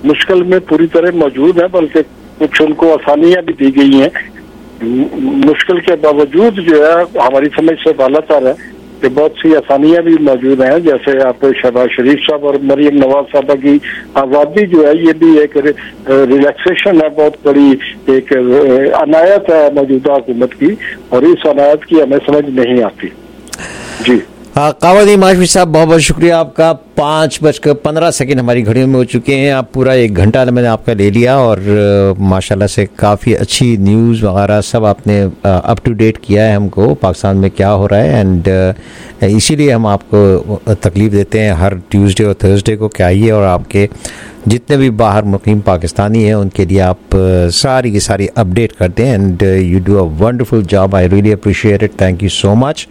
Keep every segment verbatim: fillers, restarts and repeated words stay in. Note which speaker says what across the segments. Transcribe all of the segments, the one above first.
Speaker 1: मुश्किल में पूरी तरह मौजूद है, बल्कि कुछ उनको आसानियां भी दी गई हैं। मुश्किल के बावजूद जो है हमारी समझ से बालातर है कि बहुत सी आसानियां भी मौजूद हैं, जैसे आप शहबाज शरीफ साहब और मरियम नवाज साहबा की आज़ादी जो है ये भी एक रिलैक्सेशन है, बहुत बड़ी एक अनायत है मौजूदा हुकूमत की, और इस अनायत की हमें समझ नहीं आती। जी
Speaker 2: कावद नईम हाशमी साहब, बहुत बहुत शुक्रिया आपका। पाँच बजकर पंद्रह सेकेंड हमारी घड़ियों में हो चुके हैं। आप पूरा एक घंटा मैंने आपका ले लिया और माशाल्लाह से काफ़ी अच्छी न्यूज़ वगैरह सब आपने अप टू डेट किया है हमको पाकिस्तान में क्या हो रहा है। एंड इसीलिए हम आपको तकलीफ़ देते हैं हर ट्यूसडे और थर्सडे को क्या आइए, और आपके जितने भी बाहर मुकीम पाकिस्तानी हैं उनके लिए आप सारी की सारी अपडेट करते हैं। And you do a wonderful job, I really appreciate it, thank you so much.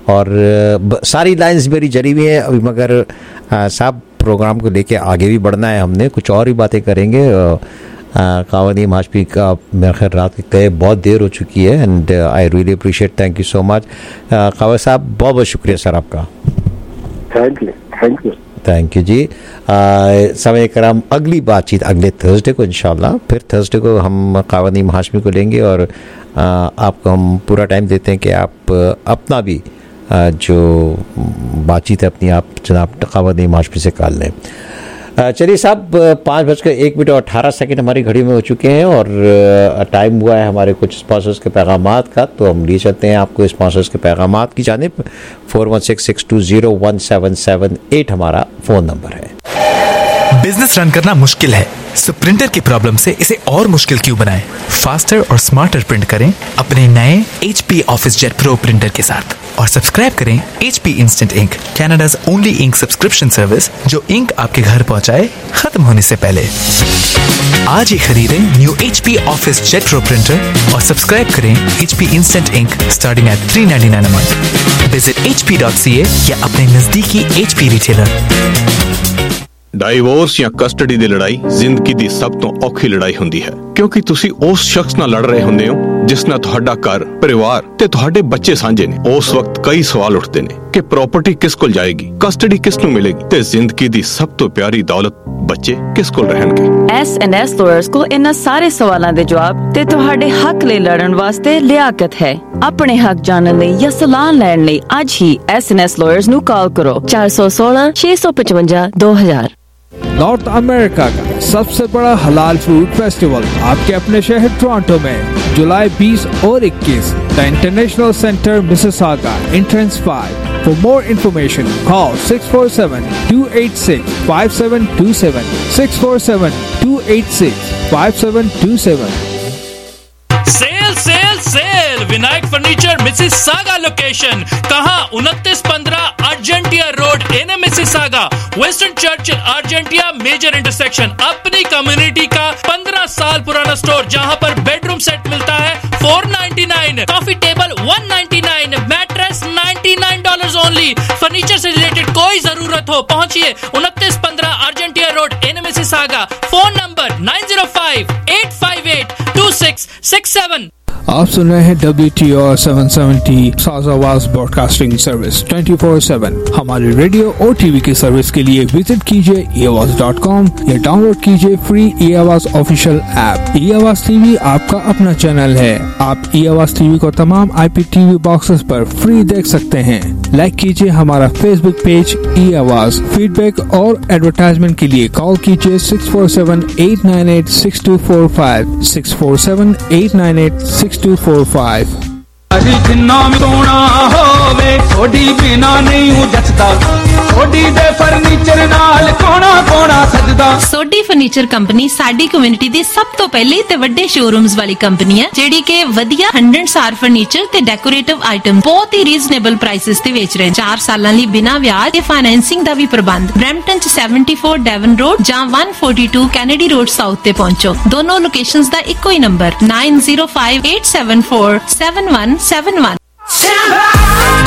Speaker 2: और सारी लाइंस मेरी जरी हुई हैं अभी, मगर साहब प्रोग्राम को लेके आगे भी बढ़ना है, हमने कुछ और ही बातें करेंगे। कावद नईम हाशमी का मेरे ख्याल रात के कहे बहुत देर हो चुकी है, and I really appreciate, thank you so much. कावद साहब बहुत बहुत शुक्रिया सर आपका।
Speaker 1: Thank you thank you
Speaker 2: thank you जी। समय कराम, अगली बातचीत अगले थर्सडे को इंशाल्लाह, फिर थर्सडे को हम कावद नईम हाशमी को लेंगे, और आ, आपको हम पूरा टाइम देते हैं कि आप अपना भी आ, जो बातचीत है अपनी आप जनाब कावद नईम हाशमी से कर लें। चलिए साहब, पाँच बजकर एक मिनट और अठारह सेकेंड हमारी घड़ी में हो चुके हैं, और टाइम हुआ है हमारे कुछ स्पॉन्सर्स के पैगामात का, तो हम लिए चलते हैं आपको स्पॉन्सर्स के पैगामात की जानिब। Four one six six two zero one seven seven eight हमारा फ़ोन नंबर है।
Speaker 3: बिजनेस रन करना मुश्किल है, सो प्रिंटर की प्रॉब्लम से इसे और मुश्किल क्यों बनाएं? फास्टर और स्मार्टर प्रिंट करें अपने नए H P OfficeJet pro printer के साथ, और सब्सक्राइब करें H P instant ink, Canada's only ink subscription service, जो इंक आपके घर पहुंचाए खत्म होने से पहले। आज ही खरीदें new H P OfficeJet pro printer और सब्सक्राइब करें H P instant ink starting at three ninety nine a month. Visit H P dot C A या अपने नजदीकी एच पी रिटेलर।
Speaker 4: डाइवोर्स या कस्टडी ਦੀ ਲੜਾਈ ਜ਼ਿੰਦਗੀ ਦੀ ਸਭ ਤੋਂ ਔਖੀ ਲੜਾਈ ਹੁੰਦੀ ਹੈ, ਕਿਉਂਕਿ ਤੁਸੀਂ ਉਸ ਸ਼ਖਸ ਨਾਲ ਲੜ ਰਹੇ ਹੁੰਦੇ ਹੋ ਜਿਸ ਨਾਲ ਤੁਹਾਡਾ ਘਰ, ਪਰਿਵਾਰ ਤੇ ਤੁਹਾਡੇ ਬੱਚੇ ਸਾਂਝੇ ਨੇ। ਉਸ ਵਕਤ ਕਈ ਸਵਾਲ ਉੱਠਦੇ ਨੇ ਕਿ ਪ੍ਰਾਪਰਟੀ ਕਿਸ ਕੋਲ ਜਾਏਗੀ, ਕਸਟਡੀ ਕਿਸ ਨੂੰ ਮਿਲੇਗੀ, ਤੇ ਜ਼ਿੰਦਗੀ ਦੀ ਸਭ ਤੋਂ ਪਿਆਰੀ ਦੌਲਤ ਬੱਚੇ ਕਿਸ ਕੋਲ ਰਹਿਣਗੇ। ਐਸ ਐਂਡ ਐਸ ਲਾਇਰਸ ਕੋਲ ਇਹਨਾਂ ਸਾਰੇ ਸਵਾਲਾਂ ਦੇ ਜਵਾਬ ਤੇ ਤੁਹਾਡੇ ਹੱਕ ਲਈ ਲੜਨ ਵਾਸਤੇ ਲਿਆਕਤ ਹੈ। ਆਪਣੇ ਹੱਕ ਜਾਣਨ ਲਈ ਜਾਂ ਸਲਾਹ ਲੈਣ ਲਈ ਅੱਜ ਹੀ ਐਸ ਐਂਡ ਐਸ ਲਾਇਰਸ ਨੂੰ ਕਾਲ ਕਰੋ ਚਾਰ ਸੌ सोलह छह सौ पचवंजा दो हजार।
Speaker 5: नॉर्थ अमेरिका का सबसे बड़ा हलाल फूड फेस्टिवल आपके अपने शहर टोरंटो में जुलाई बीस और इक्कीस, the international centre Mississauga, entrance five. For more information, call six four seven, two eight six, five seven two seven, six four seven, two eight six, five seven two seven।
Speaker 6: Sale sale sale Vinayak furniture Mississauga location कहाँ? उनतीस पंद्रह Argentia road, in Mississauga, western church Argentia major intersection. अपनी community का पंद्रह साल पुराना store जहाँ पर बेडरूम सेट मिलता है four ninety nine, coffee table one ninety nine, mattress ninety nine dollars only. Furniture से रिलेटेड कोई जरूरत हो पहुंचिए उनतीस पंद्रह Argentia road, in Mississauga. Phone number nine zero five eight five eight two six six seven.
Speaker 5: आप सुन रहे हैं W T O seven seventy south Awaaz broadcasting service twenty four seven. हमारे रेडियो और टीवी की सर्विस के लिए विजिट कीजिए ई आवाज डॉट कॉम या डाउनलोड कीजिए free E Awaaz official app. ई आवाज टीवी आपका अपना चैनल है। आप ई आवाज टीवी को तमाम आई पी टीवी बॉक्सेस पर फ्री देख सकते हैं। लाइक कीजिए हमारा फेसबुक पेज ई आवाज। फीडबैक और एडवर्टाइजमेंट के लिए कॉल कीजिए six four seven eight nine eight six two four five, six four seven eight nine eight six two four five.
Speaker 7: जिन्ना सोना होवे थोड़ी बिना नहीं जचदा, थोड़ी दे फर्नीचर नाल कोना कोना सजदा। सोडी फर्नीचर कंपनी साडी कम्युनिटी दी सब तो पहले ते वड्डे शोरूम्स वाली कंपनी है जेडी के वधिया हंड्रेड स्टार फर्नीचर ते डेकोरेटिव आइटम बहुत ही रीजनेबल प्राइसेस ते बेच रहे हैं। चार सालां लई बिना ब्याज ते फाइनेंसिंग दा भी प्रबंध। ब्रैम्पटन च सेवेंटी फोर डेवन रोड जां one forty two Kennedy road south ते पहुंचो। दोनों लोकेशंस दा इक्को ही number nine zero five eight seven four seven one seven one.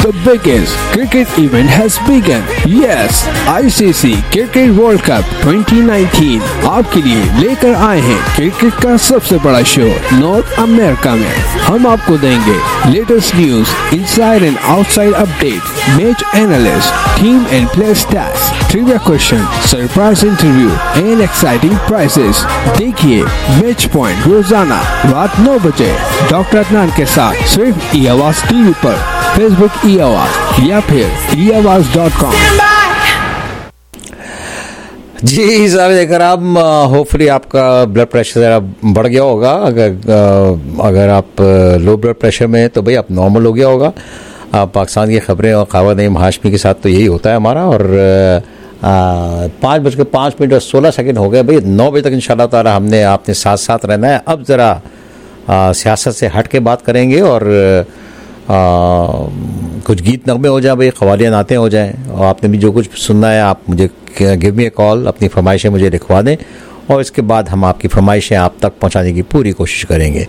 Speaker 5: The biggest cricket event has begun. Yes, I C C Cricket World Cup twenty nineteen आपके लिए लेकर आए हैं क्रिकेट का सबसे बड़ा शो नॉर्थ अमेरिका में। हम आपको देंगे latest news, inside and outside update, match analyst, team and player stats, trivia question, surprise interview and exciting prizes. देखिए मैच पॉइंट रोजाना रात नौ बजे डॉक्टर अदनान के साथ सिर्फ ई आवाज टीवी पर, फेसबुक ई आवाज या फिर ई आवाज डॉट कॉम।
Speaker 2: जी साहब, देखकर आप होपफुली आपका ब्लड प्रेशर ज़रा बढ़ गया होगा। अगर अगर आप लो ब्लड प्रेशर में हैं तो भाई आप नॉर्मल हो गया होगा। पाकिस्तान की खबरें और खबर नईम हाशमी के साथ तो यही होता है हमारा। और पाँच बज के पाँच मिनट और सोलह सेकंड हो गए भाई। नौ बजे तक इंशाल्लाह ताला हमने आपने साथ साथ रहना है। अब ज़रा सियासत से हट के बात करेंगे और आ, कुछ गीत नगमे हो जाए भाई, क़वालियाँ नातें हो जाएं। और आपने भी जो कुछ सुनना है आप मुझे गिव मी ए कॉल, अपनी फरमाइशें मुझे लिखवा दें और इसके बाद हम आपकी फरमाइशें आप तक पहुंचाने की पूरी कोशिश करेंगे।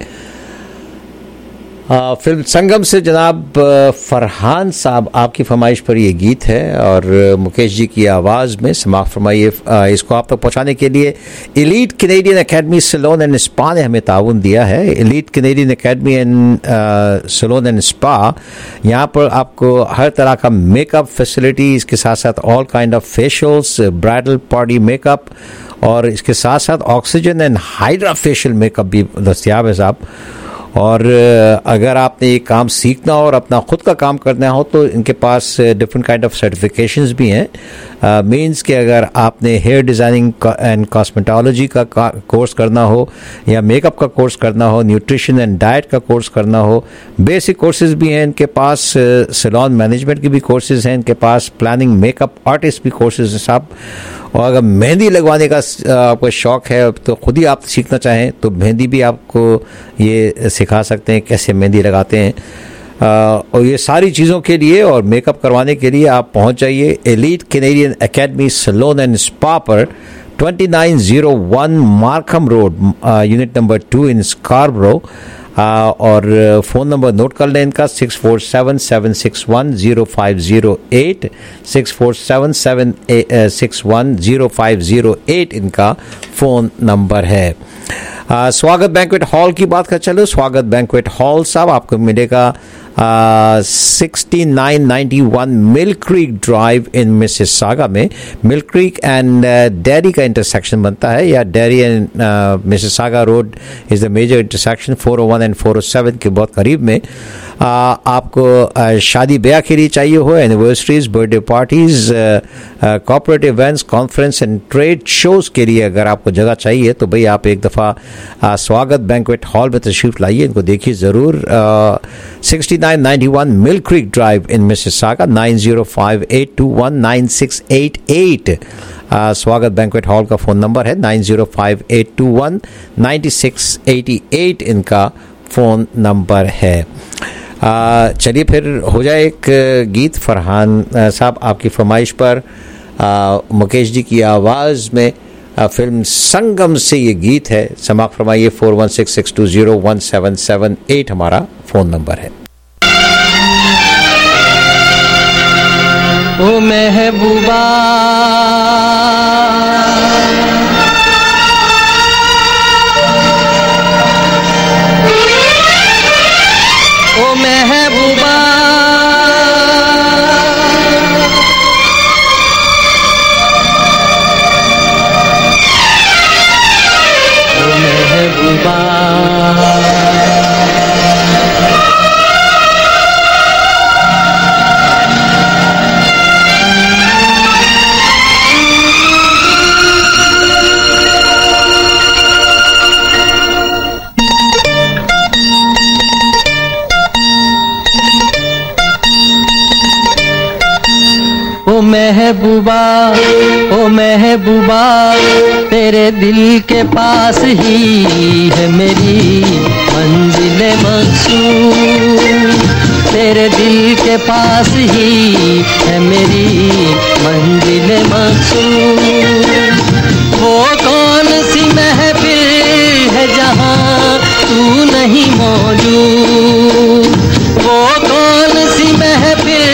Speaker 2: आ, फिल्म संगम से जनाब फरहान साहब आपकी फरमाइश पर ये गीत है और मुकेश जी की आवाज़ में समाअत फरमाइए। इसको आप तक पहुंचाने के लिए elite Canadian academy salon and spa ने हमें ताउन दिया है। Elite Canadian academy and salon and spa, यहाँ पर आपको हर तरह का मेकअप फैसिलिटी, इसके साथ साथ all kind of facials, bridal party makeup और इसके साथ साथ oxygen and hydra facial makeup भी दस्तियाब है साहब। और अगर आपने ये काम सीखना हो और अपना ख़ुद का काम करना हो तो इनके पास डिफरेंट काइंड ऑफ सर्टिफिकेशंस भी हैं। मींस कि अगर आपने हेयर डिज़ाइनिंग एंड कॉस्मेटोलॉजी का कोर्स करना हो या मेकअप का कोर्स करना हो, न्यूट्रिशन एंड डाइट का कोर्स करना हो, बेसिक कोर्सेज भी हैं इनके पास, सैलून मैनेजमेंट के भी कोर्सेज हैं इनके पास, प्लानिंग मेकअप आर्टिस्ट भी कोर्सेज हैं साहब। और अगर मेहंदी लगवाने का आपको शौक़ है तो ख़ुद ही आप सीखना चाहें तो मेहंदी भी आपको ये सिखा सकते हैं कैसे मेहंदी लगाते हैं। और ये सारी चीज़ों के लिए और मेकअप करवाने के लिए आप पहुंच जाइए elite Canadian academy salon and spa पर, twenty nine zero one Markham road, unit number two in Scarborough. और फ़ोन नंबर नोट कर लें इनका six four seven seven six one zero five zero eight, six four seven seven six one zero five zero eight इनका phone number है। आ, स्वागत banquet hall की बात कर चलो। स्वागत बैंक्वेट हॉल साहब आपको मिलेगा sixty nine ninety one Mill Creek drive in Mississauga में। मिल क्रीक एंड डेरी का इंटरसेक्शन बनता है, या Derry and Mississauga road is the major intersection four o one and four o seven के बहुत करीब में। आ, आपको आ, शादी ब्याह के लिए चाहिए हो, anniversaries, birthday parties, corporate events, conference and trade shows के लिए अगर आपको जगह चाहिए तो भाई आप एक दफ़ा स्वागत बैंक्वेट हॉल में तशरीफ़ लाइए, इनको देखिए ज़रूर। Sixty nine ninety one Mill Creek drive in Mississauga, nine zero five eight two one nine six eight eight Swagat banquet hall का फ़ोन नंबर है, nine zero five eight two one nine six eight eight इनका phone number है। चलिए फिर हो जाए एक गीत फरहान साहब आपकी फरमाइश पर, आ, मुकेश जी की आवाज़ में आ, फिल्म संगम से ये गीत है। समाअत फरमाइए। Four one six six two zero one seven seven eight हमारा फ़ोन नंबर है।
Speaker 8: ओ महबूबा ओ महबूबा ओ महबूबा महबूबा ओ महबूबा तेरे दिल के पास ही है मेरी मंजिल मकसूद, तेरे दिल के पास ही है मेरी मंजिल मकसूद। वो कौन सी महफिल है जहाँ तू नहीं मौजूद, वो कौन सी महफिल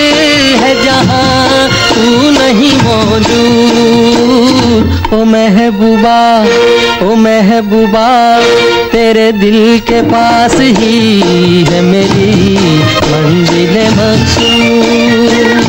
Speaker 8: तू नहीं मौजूद। ओ महबूबा ओ महबूबा तेरे दिल के पास ही है मेरी मंजिल मकसूद।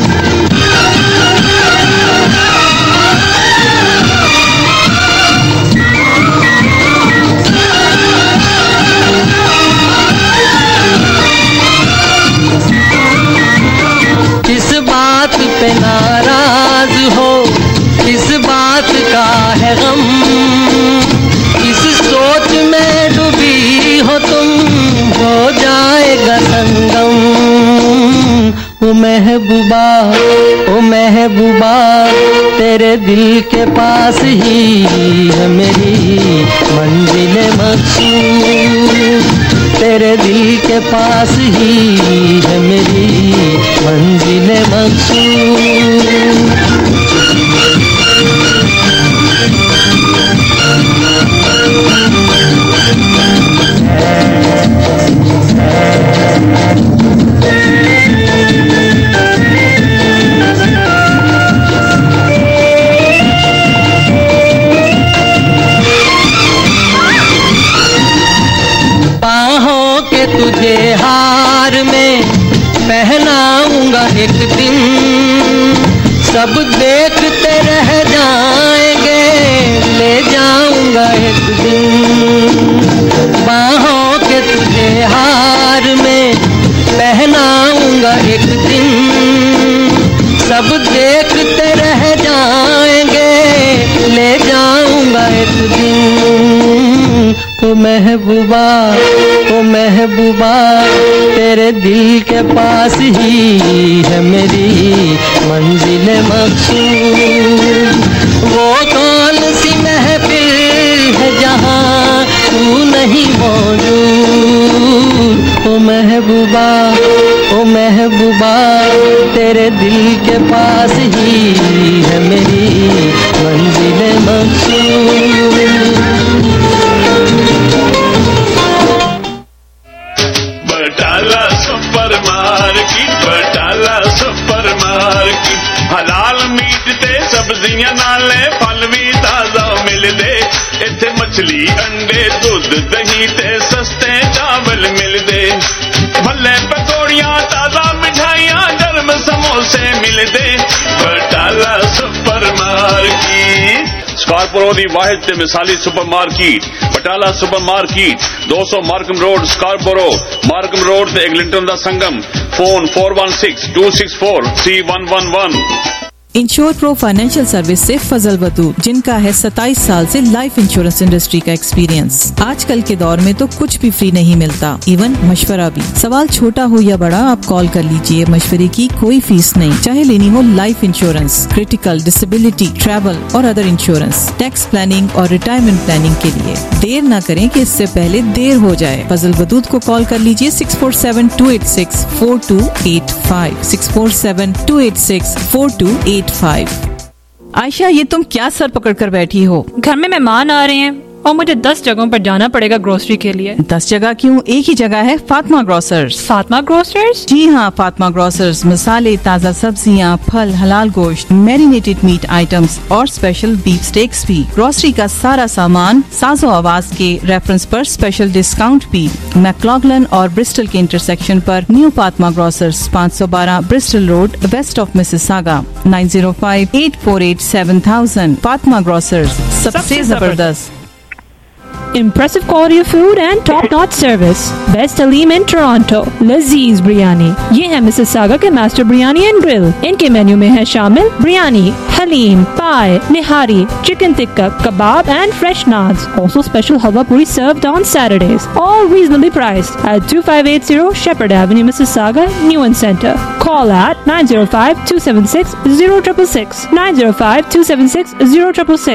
Speaker 8: किस बात पे नाराज हो, किस बात का है गम, किस सोच में डूबी हो तुम, हो जाएगा संगम। ओ महबूबा ओ महबूबा तेरे दिल के पास ही है मेरी मंजिल मकसूद। तेरे दिल के पास ही है मेरी मंजिल मकसूद। बाहों के तुझे हार में पहनाऊंगा एक दिन, सब देखते रह जाएंगे ले जाऊंगा एक दिन। बाहों के तुझे हार में पहनाऊंगा एक दिन, सब देखते रह जाएंगे ले जाऊंगा एक दिन। ओ महबूबा ओ महबूबा तेरे दिल के पास ही है मेरी मंजिल मकसूद। वो कौन सी महफिल है जहाँ तू नहीं मौजूद। ओ महबूबा ओ महबूबा तेरे दिल के पास ही है मेरी मंजिल मकसूद।
Speaker 9: Batala supermarket, Batala supermarket, हलाल मीट ते सब्जियां नाले फल भी ताजा मिलदे। इत्थे मछली अंडे दूध दही ते सस्ते चावल मिलदे। भल्ले पकौड़ियां ताजा मिठाइयां गर्म समोसे मिलदे। बटाला सुपर मार्केट स्कारपोरो दी वाहिद ते मिसाली supermarket Batala supermarket दो सौ Markham road Scarborough, Markham road ते एग्लिंटन दा संगम। Phone four one six two six four three one one one.
Speaker 10: Insure pro financial service से फजल बतूर, जिनका है सत्ताईस साल से लाइफ इंश्योरेंस इंडस्ट्री का एक्सपीरियंस। आजकल के दौर में तो कुछ भी फ्री नहीं मिलता, इवन मशवरा भी। सवाल छोटा हो या बड़ा, आप कॉल कर लीजिए। मशवरे की कोई फीस नहीं, चाहे लेनी हो life insurance, critical, disability, travel और अदर इंश्योरेंस, टैक्स प्लानिंग और रिटायरमेंट प्लानिंग के लिए। देर न करें कि इससे पहले देर हो जाए। फजल बतूर को कॉल कर लीजिए six four seven two eight six four two eight five six four seven two eight six four two eight five. Ayesha, ये तुम क्या सर पकड़ कर बैठी हो?
Speaker 11: घर में मेहमान आ रहे हैं और मुझे दस जगहों पर जाना पड़ेगा ग्रोसरी के लिए।
Speaker 10: दस जगह क्यों, एक ही जगह है, फातिमा ग्रोसर्स।
Speaker 11: फातिमा ग्रोसर्स?
Speaker 10: जी हाँ, फातिमा ग्रोसर्स मसाले, ताज़ा सब्जियाँ, फल, हलाल गोश्त, मैरिनेटेड मीट आइटम्स और स्पेशल बीफ स्टेक्स भी। ग्रोसरी का सारा सामान साजो आवाज के रेफरेंस पर स्पेशल डिस्काउंट भी। मैक्लॉगलन और ब्रिस्टल के इंटरसेक्शन पर न्यू फातिमा ग्रोसर्स, पाँच सौ बारह Bristol road, west of Mississauga, nine zero five eight four eight seven thousand. Fatima grocers, सबसे जबरदस्त।
Speaker 11: Impressive quality of food and top-notch service. Best Halim in Toronto. Lazeez Biryani. ये है Mississauga के master biryani and grill. इनके menu में है शामिल biryani, haleem, paya, nihari, chicken tikka, kebab and fresh naans. Also special halwa puri served on Saturdays. All reasonably priced at two five eight zero Shepherd Avenue, Mississauga, Newen Center. Call at nine zero five two seven six zero six six six. nine zero five two seven six zero six six.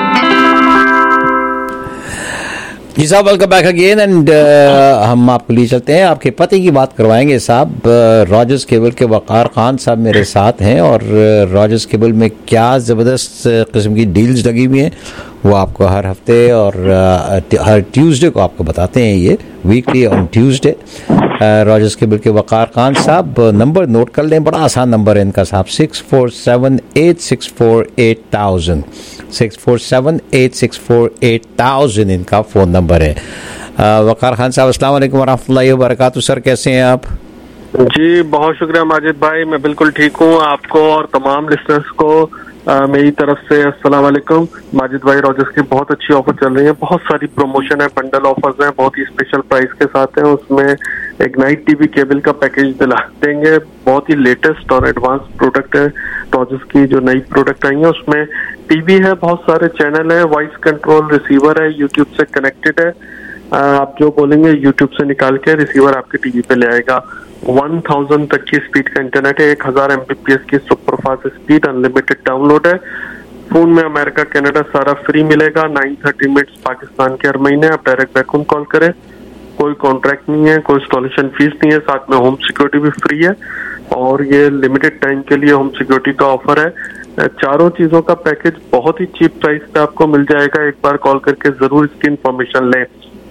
Speaker 2: जी साहब, welcome back again and हम आपको लिए चलते हैं, आपके पति की बात करवाएंगे साहब। रॉजर्स केबल के वकार खान साहब मेरे साथ हैं और रॉजर्स केबल में क्या ज़बरदस्त किस्म की डील्स लगी हुई हैं वो आपको हर हफ्ते और हर ट्यूसडे को आपको बताते हैं, ये weekly on Tuesday. Rogers cable के वकार खान साहब, नंबर नोट कर लें, बड़ा आसान नंबर है इनका साहब, six four seven eight six four eight thousand six four seven eight six four eight thousand इनका फ़ोन नंबर है। वकार खान साहब, अस्सलाम वालेकुम वरहमतुल्लाहि वबरकातुहू। सर कैसे हैं आप?
Speaker 12: जी बहुत शुक्रिया माजिद भाई, मैं बिल्कुल ठीक हूँ। आपको और तमाम लिसनर्स को आ, मेरी तरफ से अस्सलाम वालेकुम। माजिद भाई, रॉजर्स की बहुत अच्छी ऑफर चल रही है, बहुत सारी प्रमोशन है, बंडल ऑफर्स हैं, बहुत ही स्पेशल प्राइस के साथ है। उसमें एक नाइट टीवी केबल का पैकेज दिला देंगे, बहुत ही लेटेस्ट और एडवांस प्रोडक्ट है। रॉजर्स की जो नई प्रोडक्ट आई है उसमें टीवी है, बहुत सारे चैनल है, वॉइस कंट्रोल रिसीवर है, यूट्यूब से कनेक्टेड है। आप जो बोलेंगे यूट्यूब से निकाल के रिसीवर आपके टीवी पे ले आएगा। वन थाउजेंड तक की स्पीड का इंटरनेट है, एक हजार एमबीपीएस की super fast speed, unlimited download है। फोन में अमेरिका कनाडा सारा फ्री मिलेगा। नाइन थर्टी मिनट्स पाकिस्तान के हर महीने। आप डायरेक्ट बैकून कॉल करें, कोई कॉन्ट्रैक्ट नहीं है, कोई इंस्टॉलेशन फीस नहीं है, साथ में होम सिक्योरिटी भी फ्री है और ये लिमिटेड टाइम के लिए होम सिक्योरिटी का ऑफर है। चारों चीजों का पैकेज बहुत ही चीप प्राइस पे आपको मिल जाएगा। एक बार कॉल करके जरूर इसकी इंफॉर्मेशन लें।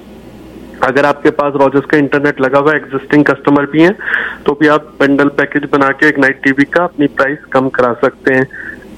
Speaker 12: अगर आपके पास रॉजर्स का इंटरनेट लगा हुआ एग्जिस्टिंग कस्टमर भी हैं तो भी आप बंडल पैकेज बना के एक नाइट टीवी का अपनी प्राइस कम करा सकते हैं।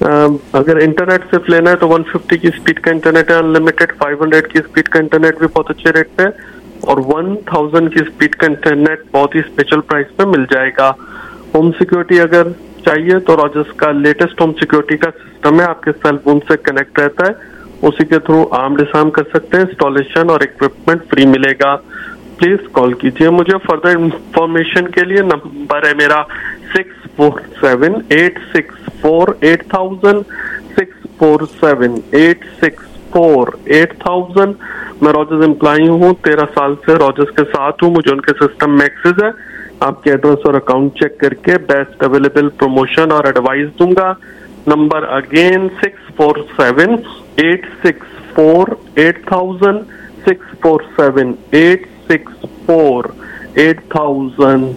Speaker 12: अगर इंटरनेट सिर्फ लेना है तो वन फिफ्टी की स्पीड का इंटरनेट है अनलिमिटेड, फाइव हंड्रेड की स्पीड का इंटरनेट भी बहुत अच्छे रेट पे और वन थाउजेंड की स्पीड का इंटरनेट बहुत ही स्पेशल प्राइस पे मिल जाएगा। होम सिक्योरिटी अगर चाहिए तो रॉजर्स का लेटेस्ट होम सिक्योरिटी का सिस्टम है, आपके सेल फोन से कनेक्ट रहता है, उसी के थ्रू आम डिसाम कर सकते हैं। इंस्टॉलेशन और इक्विपमेंट फ्री मिलेगा। प्लीज कॉल कीजिए मुझे। फर्दर इंफॉर्मेशन के लिए नंबर है मेरा six four seven eight six four eight thousand six four seven eight six four eight thousand. मैं रॉजर्स एम्प्लॉई हूँ, तेरह साल से रॉजर्स के साथ हूँ, मुझे उनके सिस्टम में एक्सेस है। आपके एड्रेस और अकाउंट चेक करके बेस्ट अवेलेबल प्रमोशन और एडवाइस दूंगा। Number again six four seven eight six four eight thousand six four seven eight six four eight thousand.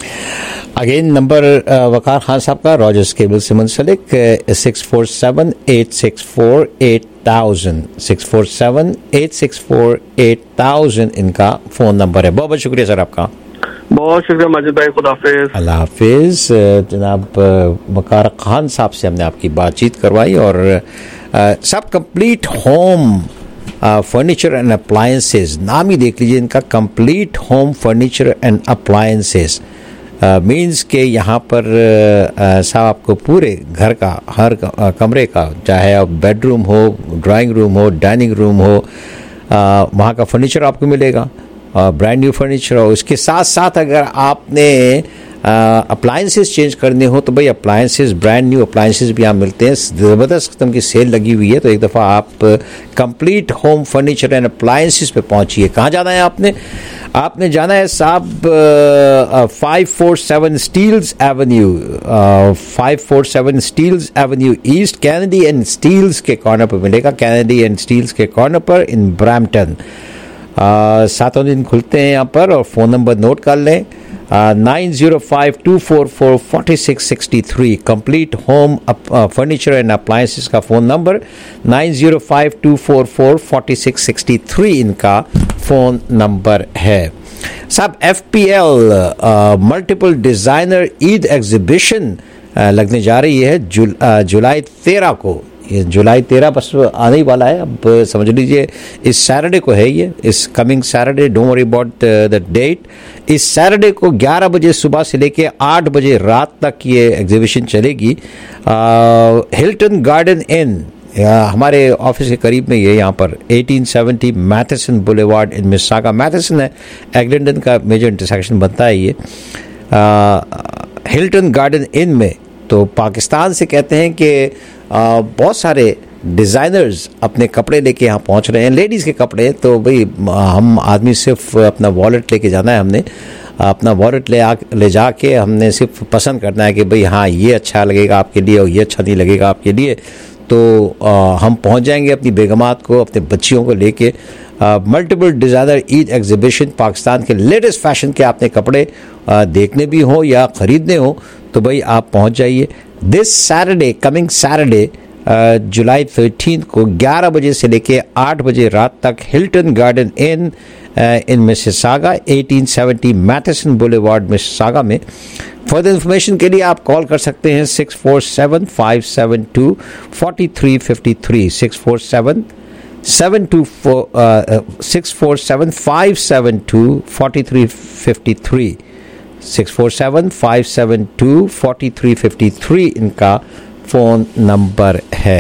Speaker 2: Again number Waqar Khan साहब का रॉजर्स केबल से मुंसलिक six four seven eight six four eight thousand six four seven eight six four eight thousand इनका phone number है। बहुत बहुत शुक्रिया sir आपका।
Speaker 12: बहुत शुक्रिया माजिद भाई, खुदा हाफिज।
Speaker 2: अल्लाह हाफिज। जनाब वकार खान साहब से हमने आपकी बातचीत करवाई और सब complete home furniture and appliances, नाम ही देख लीजिए इनका, complete home furniture and appliances means के यहाँ पर साहब आपको पूरे घर का हर कमरे का, चाहे आप बेडरूम हो, ड्राइंग रूम हो, डाइनिंग रूम हो, वहाँ का फर्नीचर आपको मिलेगा, ब्रांड न्यू फर्नीचर हो। उसके साथ साथ अगर आपने अप्लायंसेस चेंज करने हो तो भाई अप्लायंसेस, ब्रांड न्यू अप्लायंसेस भी यहाँ मिलते हैं। ज़बरदस्त किस्म की सेल लगी हुई है, तो एक दफ़ा आप complete home furniture and appliances पे पहुँचिए। कहाँ जाना है आपने? आपने जाना है साहब five four seven Steeles avenue, five four seven Steeles avenue east, Kennedy and Steeles के कॉर्नर पर मिलेगा, कैनेडी एंड स्टील्स के कॉर्नर पर इन ब्रैम्पटन। सातों दिन खुलते हैं यहाँ पर और फ़ोन नंबर नोट कर लें, nine zero five two four four forty six sixty three. Complete home furniture and appliances का phone number nine zero five two four four forty six sixty three इनका फ़ोन नंबर है। साहब F P L multiple designer Eid exhibition लगने जा रही है जुल, जुलाई तेरह को। ये जुलाई तेरह बस आने ही वाला है, अब समझ लीजिए इस सैटरडे को है, ये इस coming Saturday, don't worry about the date. इस सैटरडे को ग्यारह बजे सुबह से लेके आठ बजे रात तक ये एग्जीबिशन चलेगी। हिल्टन गार्डन इन हमारे ऑफिस के करीब में ये यहाँ पर eighteen seventy Matheson boulevard in Mississauga. Matheson है एग्लिंडन का मेजर इंटरसेक्शन बनता है ये। हिल्टन गार्डन इन में तो पाकिस्तान से कहते हैं कि बहुत सारे डिज़ाइनर्स अपने कपड़े लेके यहाँ पहुँच रहे हैं, लेडीज़ के कपड़े। तो भाई हम आदमी सिर्फ अपना वॉलेट लेके जाना है, हमने अपना वॉलेट ले आ ले जाके हमने सिर्फ पसंद करना है कि भाई हाँ ये अच्छा लगेगा आपके लिए और ये अच्छा नहीं लगेगा आपके लिए। तो आ, हम पहुँच जाएंगे अपनी बेगमात को, अपने बच्चियों को लेके। Multiple designer Eid exhibition, Pakistan के लेटेस्ट फैशन के आपने कपड़े आ, देखने भी हो या ख़रीदने हो तो भाई आप पहुँच जाइए। This Saturday, coming Saturday July thirteen को ग्यारह बजे से लेके आठ बजे रात तक Hilton garden inn in Mississauga, अठारह सौ सत्तर मैथिसन बुलेवार्ड मिसिसागा में। फर्दर इन्फॉर्मेशन के लिए आप कॉल कर सकते हैं six four seven five seven two four three five three, six four seven seven two four six four seven five seven two four three five three, six four seven five seven two four three five three इनका phone number है।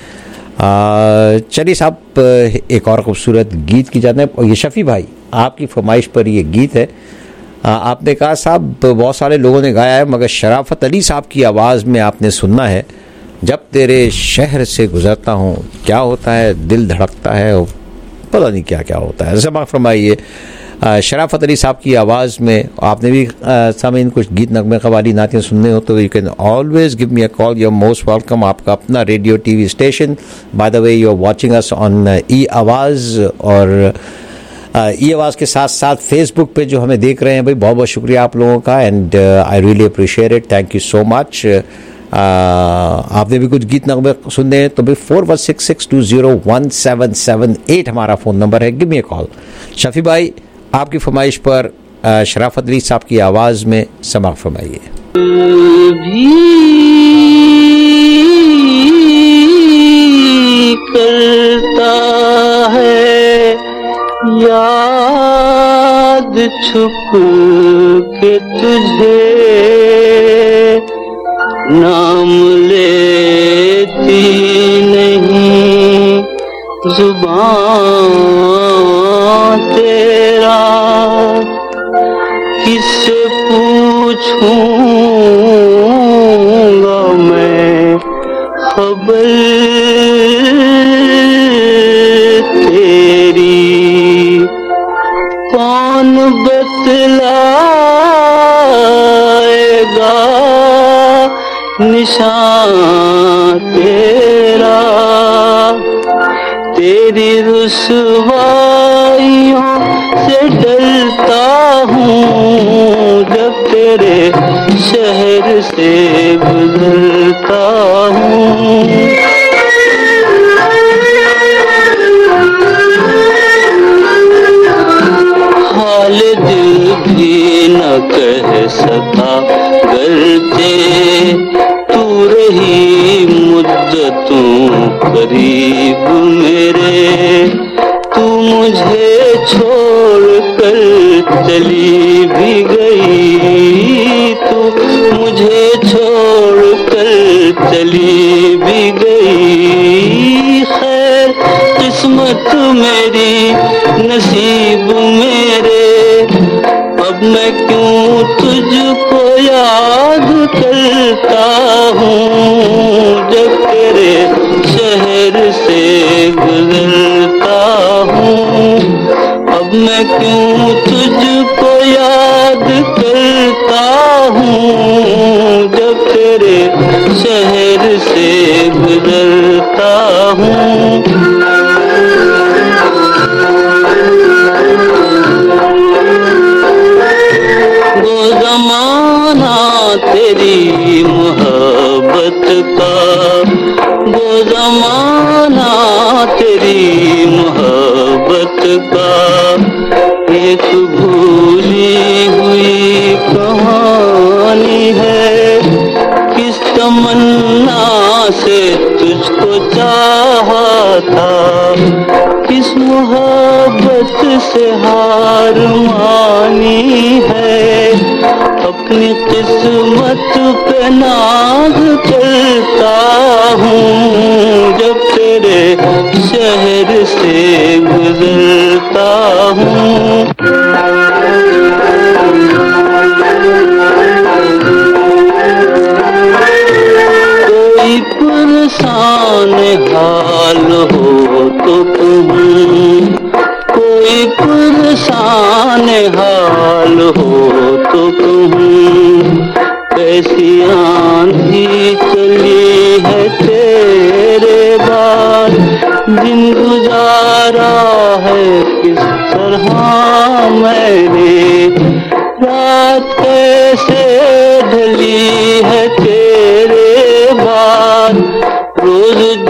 Speaker 2: चलिए साहब, एक और खूबसूरत गीत की जाने, और ये शफ़ी भाई आपकी फरमाइश पर ये गीत है। आ, आपने कहा साहब बहुत सारे लोगों ने गाया है, मगर शराफत अली साहब की आवाज़ में आपने सुनना है। जब तेरे शहर से गुजरता हूँ क्या होता है, दिल धड़कता है, और पता नहीं क्या क्या होता है। जमा फरमाइए शराफत अली साहब की आवाज़ में। आपने भी सामीन कुछ गीत नगमे कवाली नातें सुनने हो तो you can always give me a call, you are most welcome. आपका अपना radio TV station, by the way you are watching us on E Awaz, और ई आवाज़ के साथ साथ फेसबुक पे जो हमें देख रहे हैं भाई, बहुत बहुत शुक्रिया आप लोगों का, and I really appreciate it, thank you so much. आपने भी कुछ गीत नगमे सुनने हैं तो भाई four one six six two zero one seven seven eight हमारा फ़ोन नंबर है, give me a call. Shafi भाई आपकी फरमाइश पर शराफत अली साहब की आवाज़ में समाअत फरमाइए।
Speaker 8: करता है याद छुप के तुझे, नाम लेती नहीं जुबान तेरा, किससे पूछूंगा मैं खबर तेरी, कौन बतलाएगा निशान तेरा, तेरी रुसवाइयों से डरता हूँ जब तेरे शहर से गुजरता हूँ। हाल दिल भी न कह सका करते, तू रही मुद्दतों करीब मेरे, तू मुझे छोड़ कर चली भी गई, तू मुझे छोड़ कर चली भी गई। खैर किस्मत मेरी नसीब मेरे, अब मैं क्यों तुझको याद करता हूँ जब तेरे शहर से गुजरता हूँ, अब मैं क्यों तुझको याद करता हूँ जब तेरे शहर से गुजरता हूँ। वो ज़माना तेरी मोहब्बत का, वो ज़माना तेरी मोहब्बत का, एक भूली हुई कहानी है, किस तमन्ना से तुझको चाहा था, किस मोहब्बत से हार मानी है, अपनी किस्मत पे नाज करता हूँ जब तेरे शहर से गुजरता हूँ। कोई परेशान हाल हो तो कहूँ, कोई परेशान हाल हो तो कहूँ, कैसी आंधी चली है तेरे बाद, दिन गुजारा है किस तरह मैंने, रात कैसे ढली है तेरे बाद, रोज